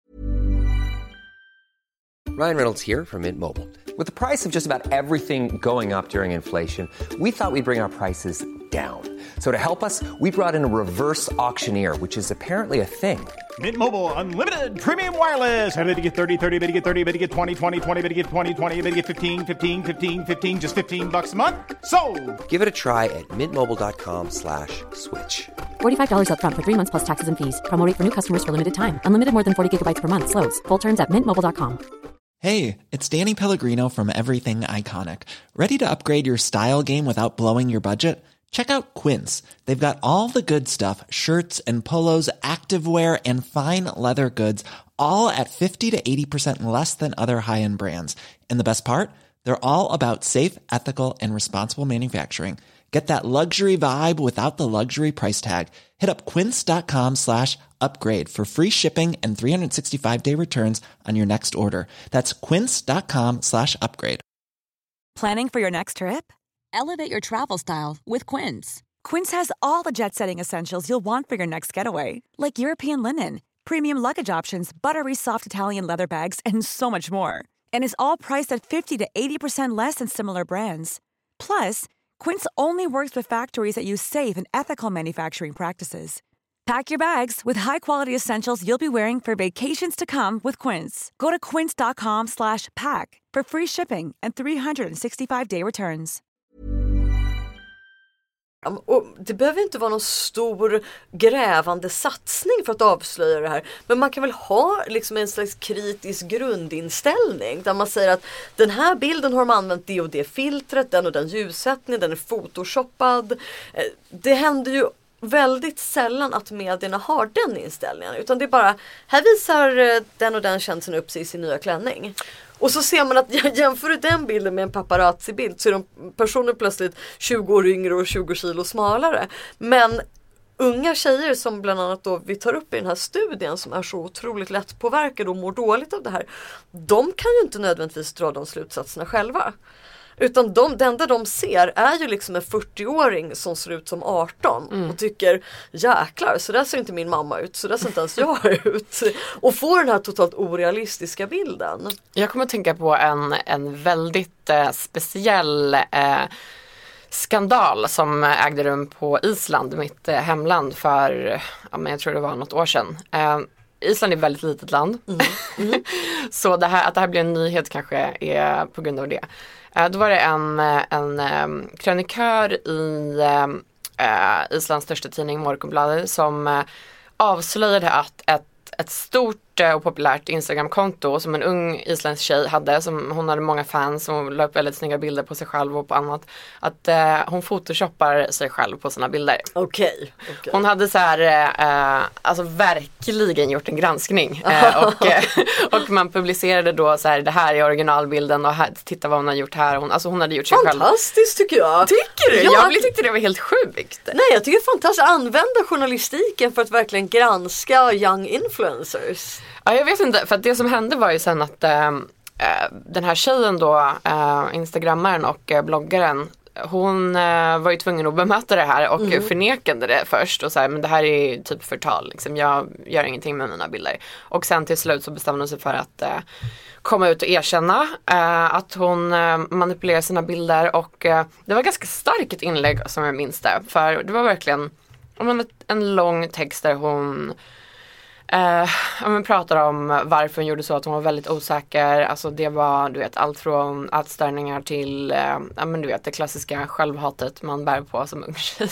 Ryan Reynolds here from Mint Mobile. With the price of just about everything going up during inflation, we thought we'd bring our prices down. So to help us, we brought in a reverse auctioneer, which is apparently a thing. Mint Mobile Unlimited Premium Wireless. How to get thirty, thirty, how to get thirty, how to get twenty, twenty, twenty, how to get twenty, twenty, how to get fifteen, fifteen, fifteen, fifteen, just fifteen bucks a month? Sold! Give it a try at mintmobile.com slash switch. forty-five dollars up front for three months plus taxes and fees. Promo rate for new customers for limited time. Unlimited more than forty gigabytes per month. Slows full terms at mint mobile dot com. Hey, it's Danny Pellegrino from Everything Iconic. Ready to upgrade your style game without blowing your budget? Check out Quince. They've got all the good stuff, shirts and polos, activewear, and fine leather goods, all at fifty to eighty percent less than other high-end brands. And the best part? They're all about safe, ethical, and responsible manufacturing. Get that luxury vibe without the luxury price tag. Hit up quince.com slash upgrade for free shipping and three sixty-five day returns on your next order. That's quince.com slash upgrade. Planning for your next trip? Elevate your travel style with Quince. Quince has all the jet-setting essentials you'll want for your next getaway, like European linen, premium luggage options, buttery soft Italian leather bags, and so much more. And is all priced at fifty to eighty percent less than similar brands. Plus, Quince only works with factories that use safe and ethical manufacturing practices. Pack your bags with high-quality essentials you'll be wearing for vacations to come with Quince. Go to quince.com slash pack for free shipping and three sixty-five day returns. Och det behöver inte vara någon stor grävande satsning för att avslöja det här. Men man kan väl ha liksom en slags kritisk grundinställning där man säger att den här bilden har de använt det och det filtret, den och den ljussättningen, den är photoshoppad. Det händer ju väldigt sällan att medierna har den inställningen, utan det är bara, här visar den och den kändisen upp sig i sin nya klänning. Och så ser man att jämför du den bilden med en paparazzi-bild så är de personer plötsligt tjugo år yngre och tjugo kilo smalare. Men unga tjejer som bland annat då vi tar upp i den här studien som är så otroligt lätt påverkade och mår dåligt av det här, de kan ju inte nödvändigtvis dra de slutsatserna själva. Utan de, det enda de ser är ju liksom en fyrtio-åring som ser ut som arton mm. och tycker, jäklar, så där ser inte min mamma ut, så där ser inte ens jag ut. Och får den här totalt orealistiska bilden. Jag kommer att tänka på en, en väldigt eh, speciell eh, skandal som ägde rum på Island, mitt eh, hemland, för, ja, men jag tror det var något år sedan. Eh, Island är ett väldigt litet land. Mm. Mm. Så det här, att det här blir en nyhet kanske är på grund av det. Uh, då var det en, en um, krönikör i uh, Islands största tidning Morgonbladet som uh, avslöjade att ett, ett stort och populärt Instagram-konto som en ung isländsk tjej hade, som hon hade många fans och la upp väldigt snygga bilder på sig själv och på annat, att eh, hon photoshoppar sig själv på sina bilder. Okej. Okay. Okay. Hon hade så här eh, alltså verkligen gjort en granskning eh, och, eh, och man publicerade då så här, det här är originalbilden och här, titta vad hon har gjort här. Hon, alltså hon hade gjort sig själv. Fantastiskt tycker jag. Tycker du? Ja, jag tyckte det var helt sjukt. Nej, jag tycker det är fantastiskt att använda journalistiken för att verkligen granska young influencers. Ja, jag vet inte, för att det som hände var ju sen att äh, den här tjejen då, äh, instagrammaren och äh, bloggaren, hon äh, var ju tvungen att bemöta det här och mm. förnekade det först och så här, men det här är typ förtal, liksom, jag gör ingenting med mina bilder. Och sen till slut så bestämde hon sig för att äh, komma ut och erkänna äh, att hon äh, manipulerar sina bilder och äh, det var ganska starkt ett inlägg som jag minns det, för det var verkligen en, en lång text där hon Uh, man pratar om varför hon gjorde så, att hon var väldigt osäker. Alltså det var, du vet, allt från ätstörningar till uh, ja, men du vet, det klassiska självhatet man bär på som ung tjej.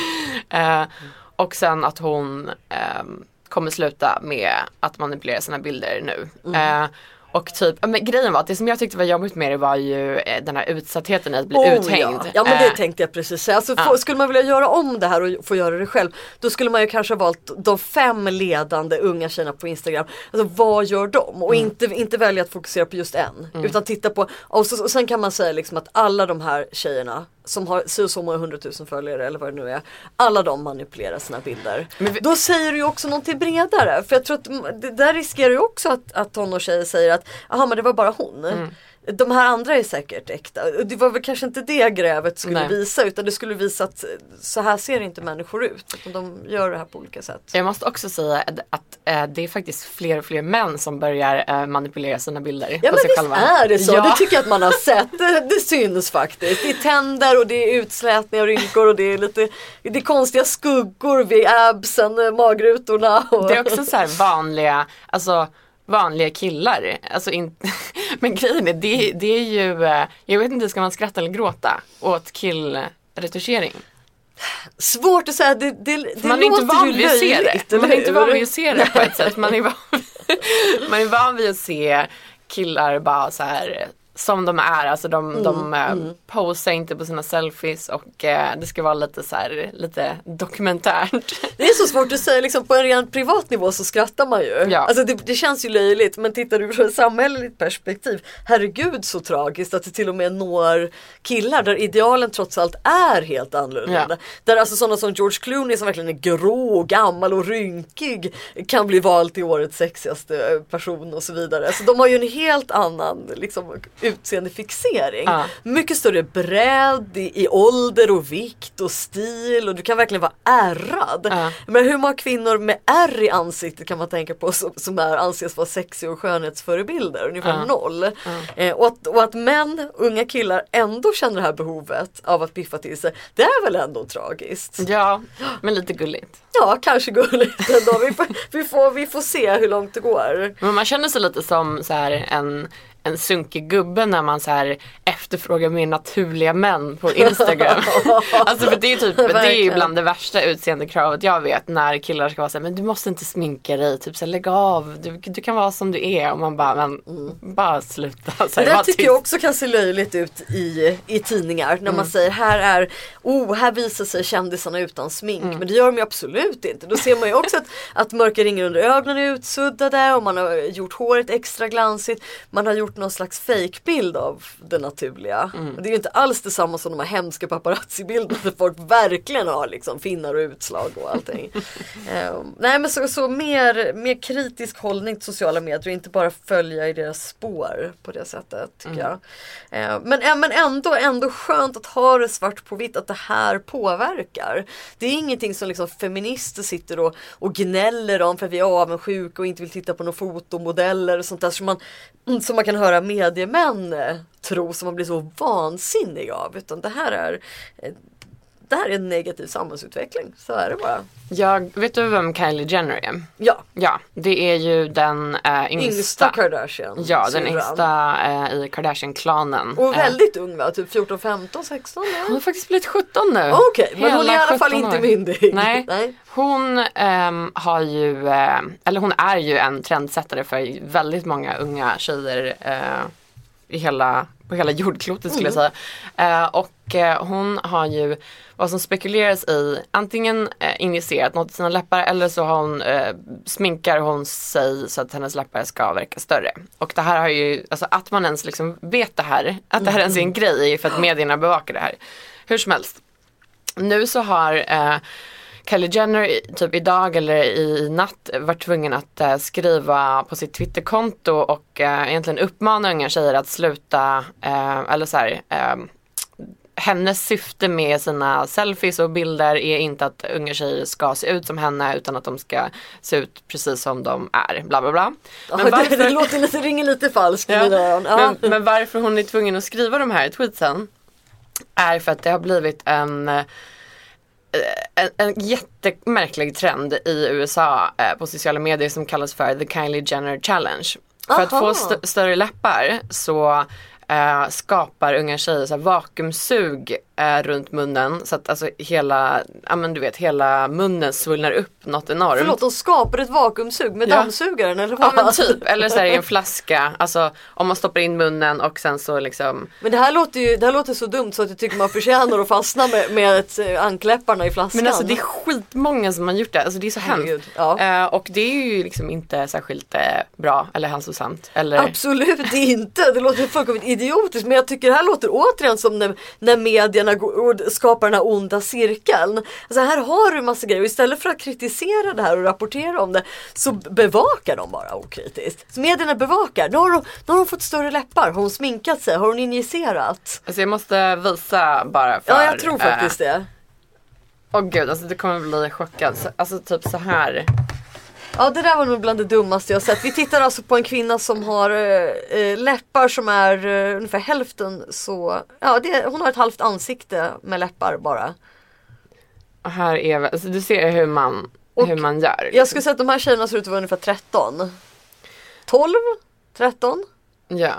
uh, och sen att hon uh, kommer sluta med att manipulera sina bilder nu. Mm. Uh, Och typ, men grejen var att det som jag tyckte var jobbigt med det var ju eh, den här utsattheten i att bli oh, uthängd. Ja. ja men det eh. tänkte jag precis. Alltså, ja. få, skulle man vilja göra om det här och få göra det själv, då skulle man ju kanske ha valt de fem ledande unga tjejerna på Instagram. Alltså vad gör de? Och mm. inte, inte välja att fokusera på just en. Mm. Utan titta på, och, så, och sen kan man säga liksom att alla de här tjejerna som har så, så många hundratusen följare eller vad det nu är, alla de manipulerar sina bilder. Men vi... Då säger du ju också någonting bredare. För jag tror att det där riskerar ju också att, att tonårstjejer säger att aha, men det var bara hon. Mm. De här andra är säkert äkta. Det var väl kanske inte det grävet skulle Nej. visa, utan det skulle visa att så här ser inte människor ut. Utan de gör det här på olika sätt. Jag måste också säga att äh, det är faktiskt fler och fler män som börjar äh, manipulera sina bilder ja, på sig själva. Ja men visst är det så. Ja. Det tycker jag att man har sett. Det, det syns faktiskt. Det är tänder och det är utslätningar och rynkor och det är lite det är konstiga skuggor vid absen, magrutorna. Och... Det är också så här vanliga, alltså vanliga killar, alltså inte, men grejen är, det, det är ju, jag vet inte, ska man skratta eller gråta åt killretuschering? Svårt att säga, det, det, det man är inte van vid att se det, man är inte van vid att se det på ett sätt, man är van, man är van vid att se killar bara så här som de är, alltså de, mm, de äh, mm. posar inte på sina selfies och äh, det ska vara lite så här, lite dokumentärt. Det är så svårt att säga, liksom på en ren privat nivå så skrattar man ju. Ja. Alltså det, det känns ju löjligt, men tittar du från ett samhälleligt perspektiv, herregud så tragiskt att det till och med når killar där idealen trots allt är helt annorlunda. Ja. Där alltså sådana som George Clooney som verkligen är grå, gammal och rynkig kan bli vald till årets sexigaste person och så vidare. Alltså de har ju en helt annan liksom utseendefixering. Ah. Mycket större bredd i, i ålder och vikt och stil och du kan verkligen vara ärrad. Ah. Men hur många kvinnor med ärr i ansiktet kan man tänka på som, som är, anses vara sexig och skönhetsförebilder? Ungefär ah. noll. Ah. Eh, och, att, och att män, unga killar ändå känner det här behovet av att piffa till sig, det är väl ändå tragiskt. Ja, men lite gulligt. Ja, kanske gulligt ändå. Vi får, vi, får, vi får se hur långt det går. Men man känner sig lite som så här en en sunkig gubbe när man så här efterfrågar mer naturliga män på Instagram. Alltså för det är typ det är ju bland det värsta utseendekravet jag vet, när killar ska vara så här, men du måste inte sminka dig, typ så här, lägg av, du, du kan vara som du är, och man bara men mm. bara sluta så här, det där tycker jag också kan se löjligt ut i, i tidningar när mm. man säger här är oh, här visar sig kändisarna utan smink, mm. men det gör de ju absolut inte. Då ser man ju också att, att mörka ringar under ögonen är utsuddade och man har gjort håret extra glansigt, man har gjort någon slags fake-bild av det naturliga. Mm. Det är ju inte alls detsamma som de här hemska paparazzi-bilderna där folk verkligen har liksom finnar och utslag och allting. uh, nej men så, så mer, mer kritisk hållning till sociala medier och inte bara följa i deras spår på det sättet tycker mm. jag. Uh, men, men ändå, ändå skönt att ha det svart på vitt att det här påverkar. Det är ingenting som liksom feminister sitter och, och gnäller om för vi är avundsjuka och inte vill titta på några fotomodeller och sånt där som man, som man kan höra mediemän tro som man blir så vansinnig av, utan det här är det här är en negativ samhällsutveckling. Så är det bara. Jag, vet du vem Kylie Jenner är? Ja. Ja, det är ju den äh, yngsta. Yngsta Kardashian. Ja, den syran. yngsta äh, i Kardashian-klanen. Och väldigt äh. ung va? Typ fjorton, femton, sexton? Ja. Hon har faktiskt blivit sjutton nu. Okej, okay, men hon är i alla fall inte myndig. Nej, Nej. hon ähm, har ju, äh, eller hon är ju en trendsättare för väldigt många unga tjejer äh, i hela, på hela jordklotet skulle mm. jag säga. Äh, och äh, hon har ju vad som spekuleras i antingen äh, injicerat något i sina läppar eller så har hon, äh, sminkar hon sig så att hennes läppar ska verka större. Och det här har ju, alltså att man ens liksom vet det här, att det här ens är en grej för att medierna bevakar det här. Hur som helst. Nu så har äh, Kylie Jenner typ idag eller i natt var tvungen att äh, skriva på sitt Twitterkonto och äh, egentligen uppmana unga tjejer att sluta, äh, eller så här, äh, hennes syfte med sina selfies och bilder är inte att unga tjejer ska se ut som henne utan att de ska se ut precis som de är, bla bla bla. Men ja, varför... det, det låter lite, ringer lite falskt. Ja. Ja. Men, men varför hon är tvungen att skriva de här tweetsen är för att det har blivit en En, en jättemärklig trend i U S A eh, på sociala medier som kallas för The Kylie Jenner Challenge. För Aha. att få st- större läppar så eh, skapar unga tjejer så här vakuumsug eh, runt munnen så att alltså hela, ja men du vet, hela munnen svullnar upp något enormt. Förlåt, de skapar ett vakuumsug med ja. dammsugaren eller vad? Ja men typ, eller så här i en flaska, alltså om man stoppar in munnen och sen så liksom. Men det här låter ju, det här låter så dumt så att jag tycker man förtjänar att fastna med, med ett, äh, ankläpparna i flaskan. Men alltså det är skitmånga som har gjort det, alltså det är så hemskt. Ja. Uh, och det är ju liksom inte särskilt uh, bra eller hälsosamt. Eller... Absolut inte, det låter fullkomligt idiotiskt men jag tycker det här låter återigen som när, när medierna går, skapar den här onda cirkeln. Alltså här har du massa grejer och istället för att kritisera det här och rapportera om det så bevakar de bara okritiskt. Så medierna bevakar, nu har, de, nu har de fått större läppar, har hon sminkat sig, har hon injicerat? Alltså jag måste visa bara för... Ja, jag tror faktiskt äh... det. Åh gud, alltså det kommer bli chockad. Alltså typ så här. Ja, det där var nog bland det dummaste jag sett. Vi tittar alltså på en kvinna som har äh, läppar som är äh, ungefär hälften så... Ja, det, hon har ett halvt ansikte med läppar bara. Och här är alltså, du ser hur man, hur man gör. Liksom. Jag skulle säga att de här tjejerna ser ut att vara ungefär tretton. tolv? tretton? Ja.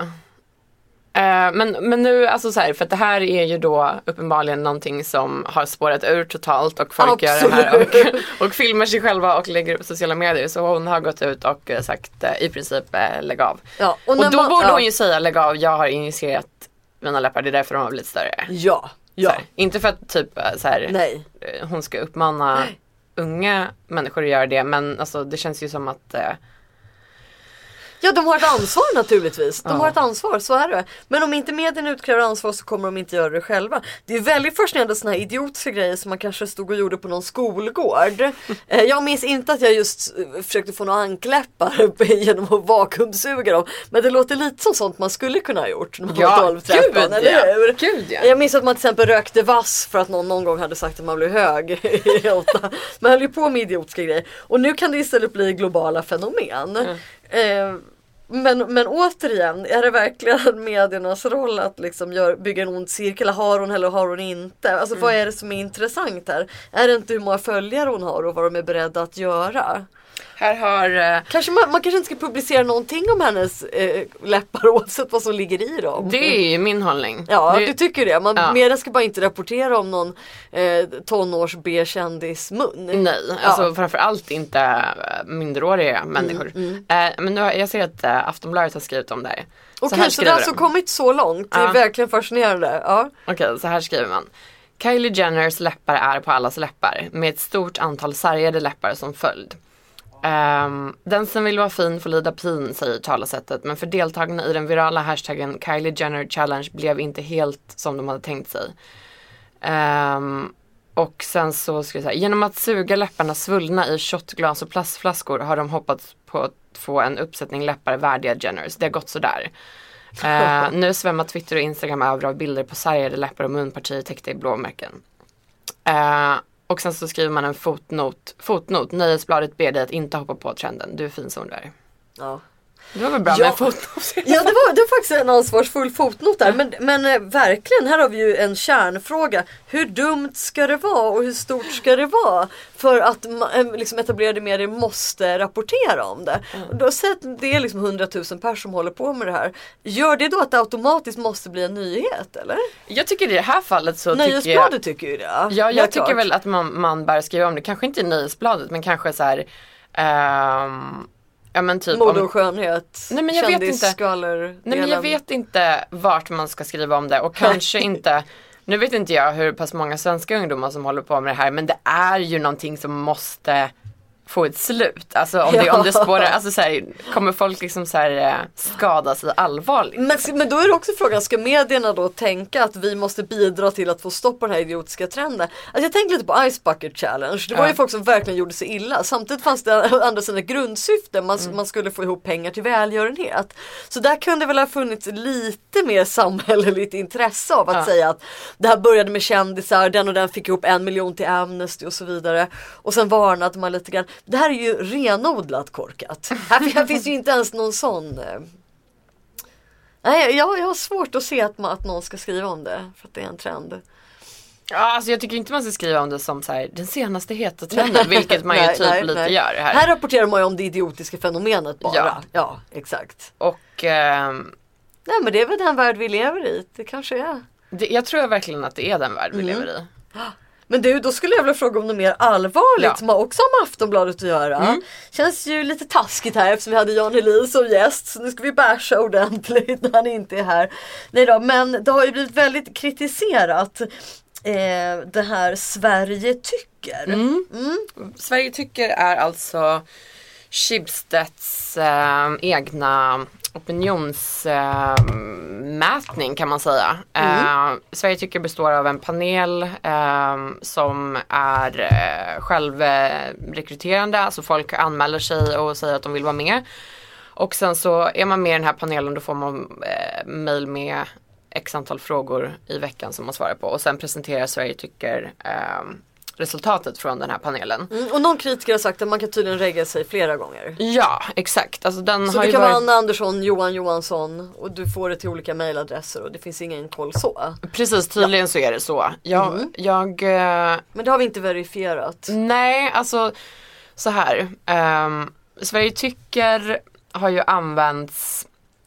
Uh, men, men nu, alltså så här, för att det här är ju då uppenbarligen någonting som har spårat ur totalt och folk Absolut. gör det här och, och filmar sig själva och lägger upp på sociala medier. Så hon har gått ut och uh, sagt uh, i princip uh, lägg av. Ja, och, och då man, borde ja. hon ju säga lägg av, jag har initierat mina läppar, det är därför de har blivit större. Ja, ja. Här, inte för att typ så här, Nej. Uh, hon ska uppmana Nej. unga människor att göra det, men alltså, det känns ju som att... Uh, Ja, de har ett ansvar naturligtvis. De ja. har ett ansvar, så är det. Men om inte medierna utkräver ansvar så kommer de inte göra det själva. Det är väldigt fascinerande såna här idiotiska grejer som man kanske stod och gjorde på någon skolgård. Jag minns inte att jag just försökte få några ankläppar genom att vakuumsuga dem. Men det låter lite som sånt man skulle kunna ha gjort när man ja, var tolv tretton, gud, eller ja. hur? Gud, ja. Jag minns att man till exempel rökte vass för att någon någon gång hade sagt att man blev hög. Man höll ju på med idiotiska grejer. Och nu kan det istället bli globala fenomen. Mm. Eh, men, men återigen, är det verkligen mediernas roll att liksom gör, bygga en ond cirkel? Har hon eller har hon inte? Alltså mm. vad är det som är intressant här? Är det inte hur många följare hon har och vad de är beredda att göra? Här har... Uh... Kanske man, man kanske inte ska publicera någonting om hennes eh, läppar oavsett vad som ligger i dem. Det är ju min hållning. Ja, det... du tycker det. Man, ja. Media ska bara inte rapportera om någon eh, tonårs B-kändis mun. Nej, ja. alltså framförallt inte minderåriga människor. Mm, mm. Eh, men nu, jag ser att uh, Aftonbladet har skrivit om det här. Okej, okay, så, så det har alltså kommit så långt. Det är ja. verkligen fascinerande. Ja. Okej, okay, så här skriver man. Kylie Jenners läppar är på allas läppar med ett stort antal sargade läppar som följd. Um, den som vill vara fin får lida pin, säger talesättet, men för deltagarna i den virala hashtaggen Kylie Jenner Challenge blev inte helt som de hade tänkt sig. Um, och sen så ska jag säga, genom att suga läpparna svullna i shotglas och plastflaskor har de hoppats på att få en uppsättning läppar värdiga Jenners. Det har gått sådär. Uh, nu svämmar Twitter och Instagram över av bilder på sargade läppar och munpartier täckta i blåmärken. Uh, Och sen så skriver man en fotnot. Fotnot. Nöjesbladet ber dig att inte hoppa på trenden. Du är fin som du är. Ja. Det var väl bra ja. med fotnot. Ja, det var, det var faktiskt en ansvarsfull fotnot där. Men, men eh, verkligen, här har vi ju en kärnfråga. Hur dumt ska det vara och hur stort ska det vara för att ma- liksom etablerade medier måste rapportera om det? Mm. Och då har sett det är liksom hundratusen personer som håller på med det här. Gör det då att det automatiskt måste bli en nyhet, eller? Jag tycker i det här fallet så Nöjesbladet tycker jag... tycker ju det. Ja, jag Helt tycker klart. väl att man, man bör skriva om det. Kanske inte i Nöjesbladet, men kanske så här... ehm, ja, men typ Mode om... och skönhet. Nej, men jag vet inte. Nej, Nej, men jag vet inte vart man ska skriva om det. Och kanske inte... Nu vet inte jag hur pass många svenska ungdomar som håller på med det här. Men det är ju någonting som måste få ett slut. Alltså om det, Ja. om det spårar, alltså så här, kommer folk liksom så här skada sig allvarligt? Men, men då är det också frågan, ska medierna då tänka att vi måste bidra till att få stopp på den här idiotiska trenden? Alltså jag tänkte lite på Ice Bucket Challenge. Det var Ja. ju folk som verkligen gjorde sig illa. Samtidigt fanns det andra sina grundsyften. Man, mm. man skulle få ihop pengar till välgörenhet. Så där kunde väl ha funnits lite mer samhälleligt intresse av att ja. säga att det här började med kändisar, den och den fick ihop en miljon till Amnesty och så vidare. Och sen varnade man lite grann. Det här är ju renodlat korkat. Här, här finns ju inte ens någon sån... Eh... Nej, jag, jag har svårt att se att, man, att någon ska skriva om det. För att det är en trend. Ja, alltså jag tycker inte man ska skriva om det som så här, den senaste heta trenden. Vilket man ju nej, typ nej, lite nej. gör här. Här rapporterar man ju om det idiotiska fenomenet bara. Ja, ja exakt. Och... Ehm... Nej, men det är väl den värld vi lever i. Det kanske är. Det, jag tror verkligen att det är den värld vi mm. lever i. Men du, då skulle jag vilja fråga om något mer allvarligt ja. som har också med Aftonbladet att göra. Mm. Känns ju lite taskigt här eftersom vi hade Jan Helin som gäst. Så nu ska vi basha ordentligt när han inte är här. Nej då, men det har ju blivit väldigt kritiserat. Eh, det här Sverige tycker. Mm. Mm. Sverige tycker är alltså Schibsteds eh, egna opinionsmätning eh, kan man säga. Mm. Eh, Sverige tycker består av en panel eh, som är eh, självrekryterande. Alltså folk anmäler sig och säger att de vill vara med. Och sen så är man med i den här panelen, då får man eh, mejl med x antal frågor i veckan som man svarar på. Och sen presenterar Sverige tycker eh, resultatet från den här panelen. Mm, och någon kritiker har sagt att man kan tydligen regga sig flera gånger. Ja, exakt. Alltså, den så har det ju kan varit... vara Anna Andersson, Johan Johansson och du får det till olika mejladresser och det finns ingen koll så. Precis, tydligen ja. så är det så. Jag... Mm. jag uh... Men det har vi inte verifierat. Nej, alltså så här. Um, Sverige tycker har ju använts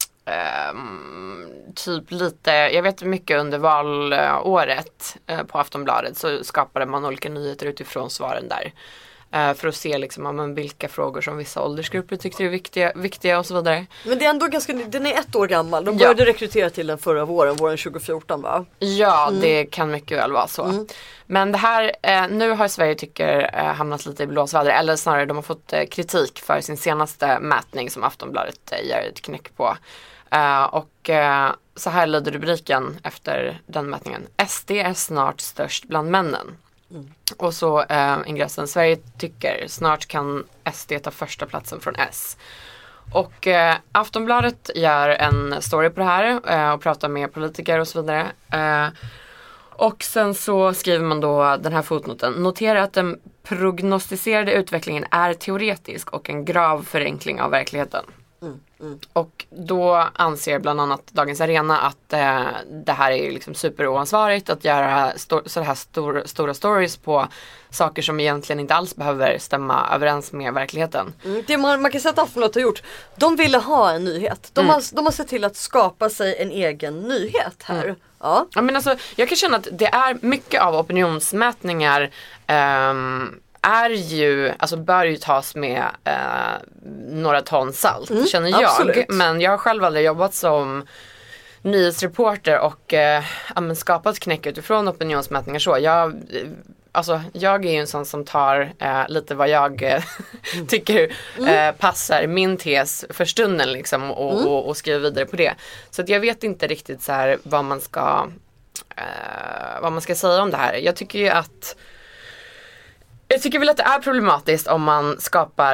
Um, typ lite, jag vet mycket under valåret uh, på Aftonbladet så skapade man olika nyheter utifrån svaren där uh, för att se liksom, um, vilka frågor som vissa åldersgrupper tyckte är viktiga, viktiga och så vidare. Men det är ändå ganska, den är ett år gammal, de började ja. rekrytera till den förra våren, våren tjugo fjorton va? Ja, mm. det kan mycket väl vara så. Mm. Men det här, eh, nu har Sverige tycker eh, hamnat lite i blåsväder, eller snarare de har fått eh, kritik för sin senaste mätning som Aftonbladet eh, gör ett knäck på. Uh, och uh, så här lyder rubriken efter den mätningen. S D är snart störst bland männen. Mm. Och så uh, ingressen. Sverige tycker snart kan S D ta första platsen från S. Och uh, Aftonbladet gör en story på det här uh, och pratar med politiker och så vidare. Uh, och sen så skriver man då den här fotnoten. Notera att den prognostiserade utvecklingen är teoretisk och en grav förenkling av verkligheten. Mm, mm. Och då anser bland annat Dagens Arena att eh, det här är liksom superoansvarigt att göra sto- så här stor, stora stories på saker som egentligen inte alls behöver stämma överens med verkligheten. Mm, det man, man kan säga att Aftonbladet har gjort, de ville ha en nyhet. De, mm. har, de har sett till att skapa sig en egen nyhet här. Mm. Ja. Ja, men alltså, jag kan känna att det är mycket av opinionsmätningar um, är ju, alltså bör ju tas med eh, några ton salt, mm, känner jag. Absolut. Men jag har själv aldrig jobbat som nyhetsreporter och eh, ja, skapat knäck utifrån opinionsmätningar så. Jag, alltså, jag är ju en sån som tar eh, lite vad jag eh, tycker mm. eh, passar min tes för stunden liksom, och, mm. och, och skriver vidare på det. Så att jag vet inte riktigt så här, vad man ska eh, vad man ska säga om det här. Jag tycker ju att Jag tycker väl att det är problematiskt om man skapar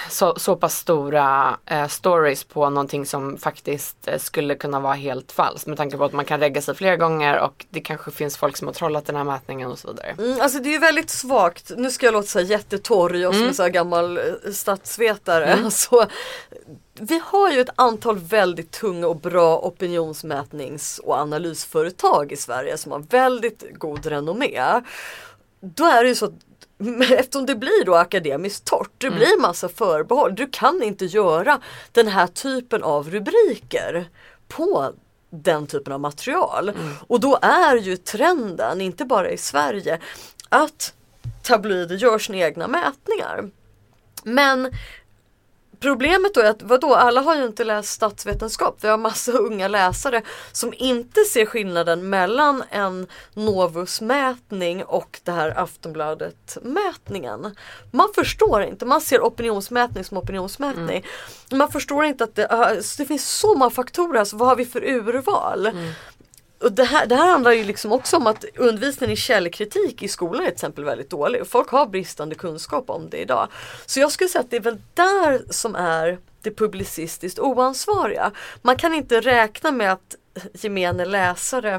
så, så pass stora eh, stories på någonting som faktiskt eh, skulle kunna vara helt falskt. Med tanke på att man kan regga sig flera gånger och det kanske finns folk som har trollat den här mätningen och så vidare. Mm, alltså det är ju väldigt svagt. Nu ska jag låta så här jättetorr, jag som mm. är så här gammal statsvetare. Mm. Så, vi har ju ett antal väldigt tunga och bra opinionsmätnings- och analysföretag i Sverige som har väldigt god renommé. Då är det ju så att eftersom det blir då akademiskt torrt, det blir mm. massa förbehåll. Du kan inte göra den här typen av rubriker på den typen av material. Mm. Och då är ju trenden, inte bara i Sverige, att tabloider gör sina egna mätningar. Men problemet då är att vadå, alla har ju inte läst statsvetenskap. Vi har massa unga läsare som inte ser skillnaden mellan en Novus-mätning och det här Aftonbladet-mätningen. Man förstår inte. Man ser opinionsmätning som opinionsmätning. Mm. Man förstår inte att det, det finns så många faktorer. Alltså, vad har vi för urval? Mm. Och det, här, det här handlar ju liksom också om att undervisningen i källkritik i skolan är till exempel väldigt dålig. Och folk har bristande kunskap om det idag. Så jag skulle säga att det är väl där som är det publicistiskt oansvariga. Man kan inte räkna med att gemene läsare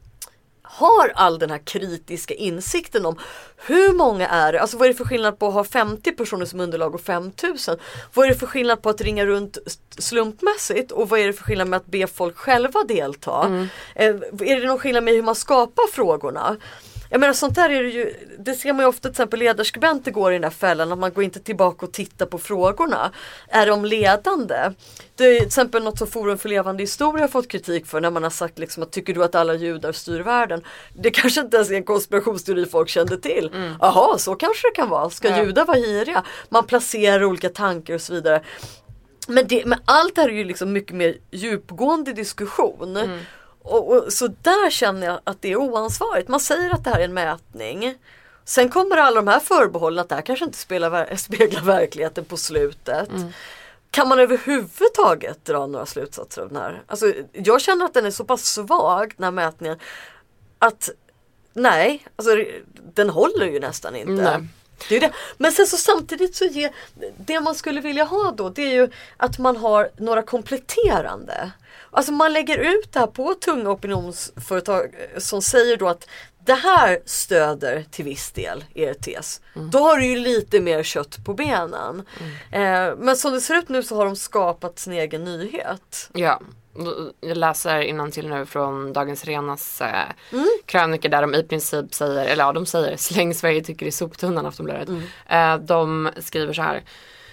har all den här kritiska insikten om hur många är det, alltså vad är det för skillnad på att ha femtio personer som underlag och fem tusen? Vad är det för skillnad på att ringa runt slumpmässigt och vad är det för skillnad med att be folk själva delta? Mm. Eh, är det någon skillnad med hur man skapar frågorna? Jag menar sånt där är det ju, det ser man ju ofta till exempel ledarskribenter går i den här fällan att man går inte tillbaka och tittar på frågorna. Är de ledande? Det är till exempel något som Forum för levande historia har fått kritik för när man har sagt liksom att tycker du att alla judar styr världen? Det kanske inte ens är en konspirationsteori folk kände till. Jaha, mm. så kanske det kan vara. Ska ja. judar vara giriga? Man placerar olika tankar och så vidare. Men, det, men allt det här är ju liksom mycket mer djupgående diskussion. Mm. Och, och, så där känner jag att det är oansvarigt. Man säger att det här är en mätning. Sen kommer alla de här förbehållen att det här kanske inte spelar, speglar verkligheten på slutet. Mm. Kan man överhuvudtaget dra några slutsatser av den här? Alltså, jag känner att den är så pass svag, den här mätningen, att nej, alltså, den håller ju nästan inte. Nej. Det är det. Men sen så samtidigt så ger det man skulle vilja ha då, det är ju att man har några kompletterande. Alltså man lägger ut det här på tunga opinionsföretag som säger då att det här stöder till viss del er tes. Mm. Då har du ju lite mer kött på benen. Mm. Eh, men som det ser ut nu så har de skapat sin egen nyhet. Ja, jag läser innantill nu från Dagens Renas eh, mm. kröniker där de i princip säger, eller ja de säger, släng Sverige tycker i soptunnan Aftonbladet. Mm. Eh, de skriver så här.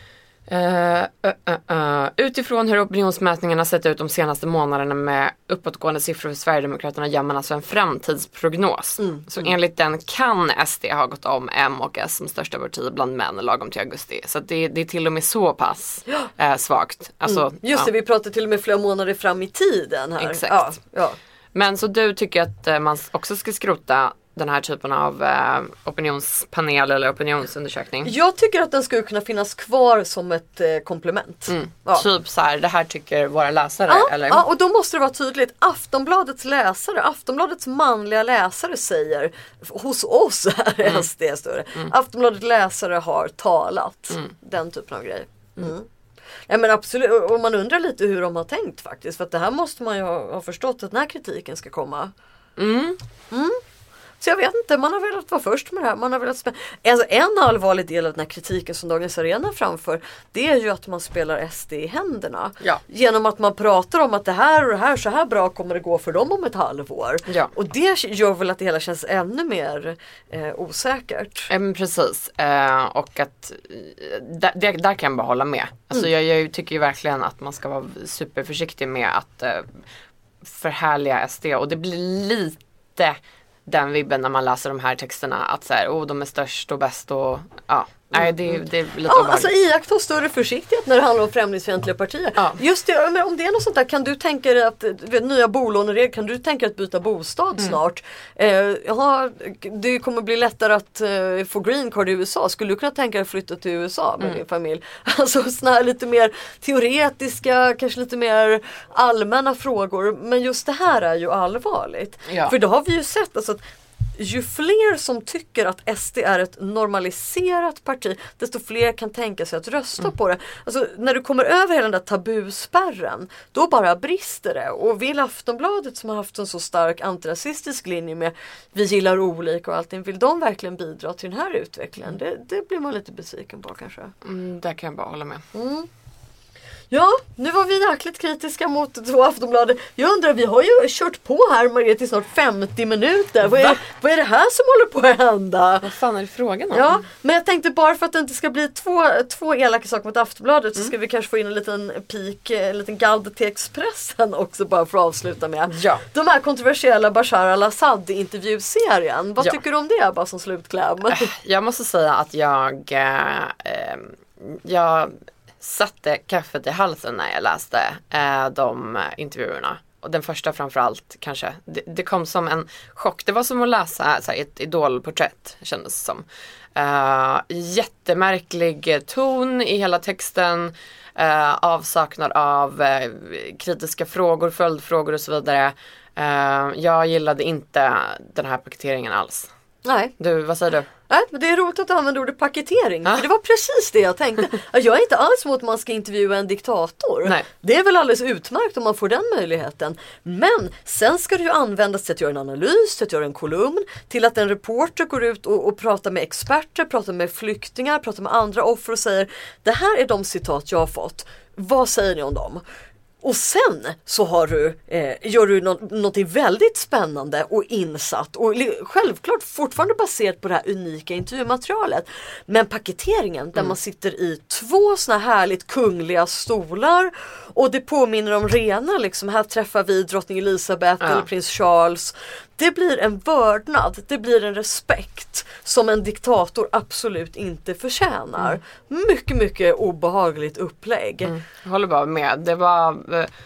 Uh, uh, uh, uh. Utifrån hur opinionsmätningarna sett ut de senaste månaderna med uppåtgående siffror för Sverigedemokraterna gör man alltså en framtidsprognos. Mm. Så mm. enligt den kan S D ha gått om M och S som största parti bland män lagom till augusti. Så det, det är till och med så pass uh, svagt. Alltså, mm. Just det, ja. Vi pratar till och med flera månader fram i tiden här. Exakt. Ja, ja. Men så du tycker att uh, man också ska skrota den här typen av eh, opinionspanel eller opinionsundersökning? Jag tycker att den skulle kunna finnas kvar som ett eh, komplement. Mm. Ja. Typ så här, det här tycker våra läsare. Ja, eller? Ja, och då måste det vara tydligt. Aftonbladets läsare, Aftonbladets manliga läsare säger, hos oss är mm. S D större. Mm. Aftonbladets läsare har talat. Mm. Den typen av grej. Mm. Mm. Ja, men absolut, och man undrar lite hur de har tänkt faktiskt. För att det här måste man ju ha, ha förstått att den här kritiken ska komma. Mm. Mm. Så jag vet inte, man har velat vara först med det här. Man har velat spä- alltså, en allvarlig del av den här kritiken som Dagens Arena framför, det är ju att man spelar S D i händerna. Ja. Genom att man pratar om att det här och det här, så här bra kommer det gå för dem om ett halvår. Ja. Och det gör väl att det hela känns ännu mer eh, osäkert. Eh, precis, eh, och att d- d- där kan jag bara hålla med. Alltså, mm. jag, jag tycker ju verkligen att man ska vara superförsiktig med att eh, förhärliga S D. Och det blir lite den vibben när man läser de här texterna att så här, oh, de är störst och bäst och ja, nej det, det är lite ja, obehagligt. Alltså iaktta större försiktighet när det handlar om främlingsfientliga partier. Ja. Just det, men om det är något sånt där, kan du tänka dig att vet, nya bolåneregler, kan du tänka dig att byta bostad mm. snart? Eh, jaha, det kommer bli lättare att eh, få green card i U S A. Skulle du kunna tänka dig att flytta till U S A med mm. din familj? Alltså såna här lite mer teoretiska, kanske lite mer allmänna frågor. Men just det här är ju allvarligt. Ja. För då har vi ju sett alltså, att ju fler som tycker att S D är ett normaliserat parti, desto fler kan tänka sig att rösta mm. på det. Alltså när du kommer över hela den där tabuspärren, då bara brister det. Och vill Aftonbladet, som har haft en så stark antirasistisk linje med vi gillar olika och allting, vill de verkligen bidra till den här utvecklingen? Det, det blir man lite besviken på kanske. Mm, där kan jag bara hålla med. Mm. Ja, nu var vi jäkligt kritiska mot två Aftonbladet. Jag undrar, vi har ju kört på här, Margret, i snart femtio minuter. Vad är, vad är det här som håller på att hända? Vad fan är det frågan om? Ja, men jag tänkte bara för att det inte ska bli två, två elaka saker mot Aftonbladet mm. så ska vi kanske få in en liten pik, en liten galder till Expressen också, bara för att avsluta med. Ja. De här kontroversiella Bashar al-Assad intervjuserien. Vad ja. tycker du om det, bara som slutkläm? Jag måste säga att jag... Eh, jag... satte kaffet i halsen när jag läste eh, de intervjuerna. Och den första framförallt kanske. Det, det kom som en chock. Det var som att läsa så här, ett idolporträtt, kändes det som. Eh, jättemärklig ton i hela texten. Eh, avsaknad av eh, kritiska frågor, följdfrågor och så vidare. Eh, jag gillade inte den här paketeringen alls. Nej. Du, vad säger du? Nej, men det är roligt att du använder ordet paketering. Ah. För det var precis det jag tänkte. Jag är inte alls mot att man ska intervjua en diktator. Nej. Det är väl alldeles utmärkt om man får den möjligheten. Men sen ska det ju användas till att göra en analys, till att göra en kolumn, till att en reporter går ut och, och pratar med experter, pratar med flyktingar, pratar med andra offer och säger det här är de citat jag har fått. Vad säger ni om dem? Och sen så har du, eh, gör du no- något väldigt spännande och insatt och li- självklart fortfarande baserat på det här unika intervjumaterialet. Men paketeringen där mm. man sitter i två såna härligt kungliga stolar och det påminner om rena, liksom här träffar vi drottning Elizabeth ja. eller prins Charles. Det blir en vördnad, det blir en respekt som en diktator absolut inte förtjänar. Mm. Mycket, mycket obehagligt upplägg. Mm. Jag håller bara med. Det var eh,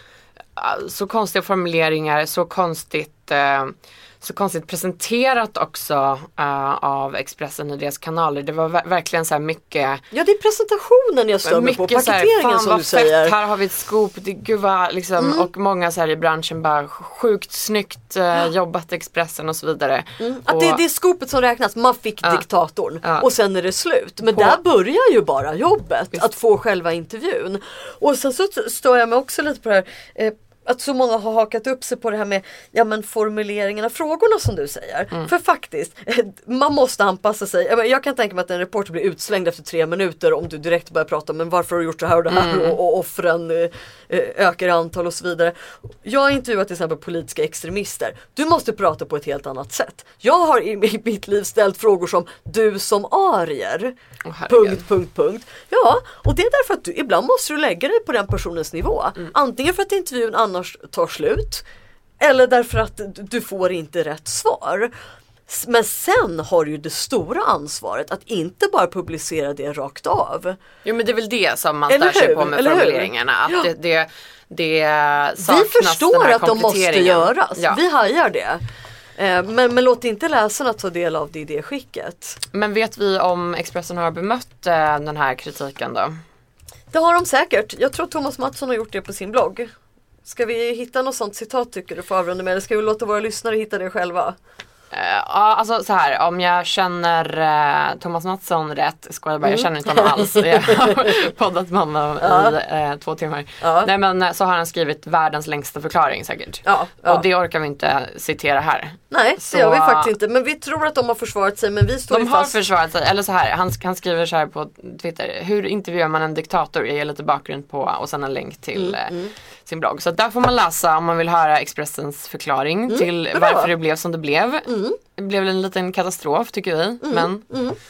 så konstiga formuleringar, så konstigt, eh, så konstigt presenterat också eh, av Expressen i deras kanaler. Det var ver- verkligen så här mycket... Ja, det är presentationen jag stör mig på. Paketeringen här, fan, som vad du säger. Fett, här har vi ett scoop. Det, gud vad, liksom, mm. Och många så här i branschen bara sjukt snyggt eh, ja. jobbat Expressen och så vidare. Mm. Att och, det, det är scoopet som räknas. Man fick ja. diktatorn ja. och sen är det slut. Men på, där börjar ju bara jobbet. Visst. Att få själva intervjun. Och sen så stör jag mig också lite på det här... Eh, att så många har hakat upp sig på det här med ja, men formuleringen av frågorna som du säger. Mm. För faktiskt, man måste anpassa sig. Jag kan tänka mig att en reporter blir utslängd efter tre minuter om du direkt börjar prata om men varför har du gjort det här och det här mm. och, och offren ökar i antal och så vidare. Jag har intervjuat till exempel politiska extremister. Du måste prata på ett helt annat sätt. Jag har i mitt liv ställt frågor som du som arier. Oh, punkt, punkt, punkt. Ja, och det är därför att du ibland måste du lägga dig på den personens nivå. Mm. Antingen för att intervjun annars tar slut eller därför att du får inte rätt svar. Men sen har du ju det stora ansvaret att inte bara publicera det rakt av. Jo, men det är väl det som man stör sig på med eller formuleringarna. Att ja. det, det, det saknas. Vi förstår att de måste göras. Ja. Vi hajar det. Men, men låt inte läsarna ta del av det i det skicket. Men vet vi om Expressen har bemött den här kritiken då? Det har de säkert. Jag tror Thomas Mattsson har gjort det på sin blogg. Ska vi hitta något sånt citat tycker du för avrunda med? Eller ska vi låta våra lyssnare hitta det själva? Ja, uh, alltså så här, om jag känner uh, Thomas Mattsson rätt, ska jag bara, mm. jag känner inte honom alls. Jag har poddat med honom ja. i uh, två timmar. Ja. Nej, men så har han skrivit världens längsta förklaring säkert. Ja, ja. Och det orkar vi inte citera här. Nej, det så, gör vi faktiskt inte. Men vi tror att de har försvarat sig, men vi står De ju har fast. försvarat sig, eller så här, han, han skriver så här på Twitter. Hur intervjuar man en diktator? Jag ger lite bakgrund på och sen en länk till mm, mm. sin blogg. Så där får man läsa om man vill höra Expressens förklaring mm, till varför det blev som det blev. Mm. Det blev en liten katastrof tycker vi. Mm, men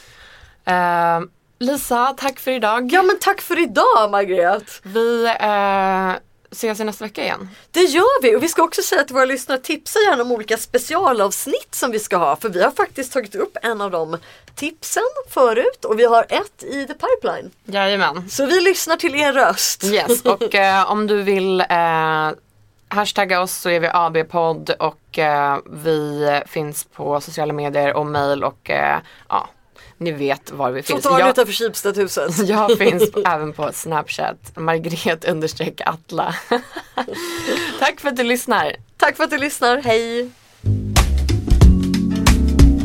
mm. Uh, Lisa, tack för idag. Ja, men tack för idag, Margret. Vi uh, ses i nästa vecka igen. Det gör vi. Och vi ska också säga till våra lyssnare, tipsa gärna om olika specialavsnitt som vi ska ha. För vi har faktiskt tagit upp en av de tipsen förut. Och vi har ett i the pipeline. Jajamän. Så vi lyssnar till er röst. Yes, och uh, om du vill... Uh, hashtagga oss så är vi A B-podd och eh, vi finns på sociala medier och mejl och eh, ja, ni vet var vi finns. Totalt utanför Schibstedhuset. Jag finns även på Snapchat, Margret understreck Atla. Tack för att du lyssnar. Tack för att du lyssnar, hej!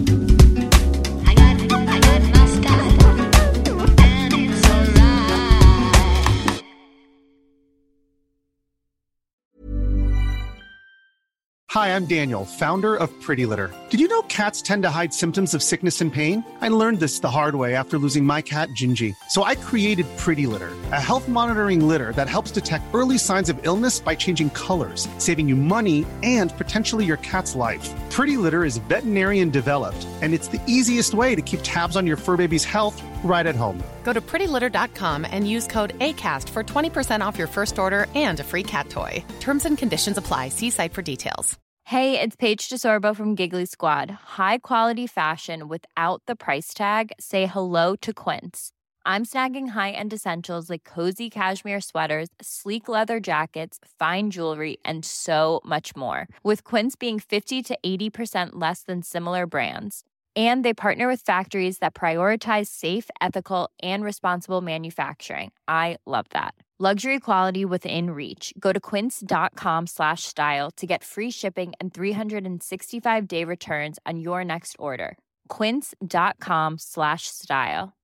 Hi, I'm Daniel, founder of Pretty Litter. Did you know cats tend to hide symptoms of sickness and pain? I learned this the hard way after losing my cat, Gingy. So I created Pretty Litter, a health monitoring litter that helps detect early signs of illness by changing colors, saving you money and potentially your cat's life. Pretty Litter is veterinarian developed, and it's the easiest way to keep tabs on your fur baby's health right at home. Go to pretty litter dot com and use code ACAST for twenty percent off your first order and a free cat toy. Terms and conditions apply. See site for details. Hey, it's Paige DeSorbo from Giggly Squad. High quality fashion without the price tag. Say hello to Quince. I'm snagging high-end essentials like cozy cashmere sweaters, sleek leather jackets, fine jewelry, and so much more. With Quince being fifty to eighty percent less than similar brands. And they partner with factories that prioritize safe, ethical, and responsible manufacturing. I love that. Luxury quality within reach. Go to quince.com slash style to get free shipping and three sixty-five day returns on your next order. Quince.com slash style.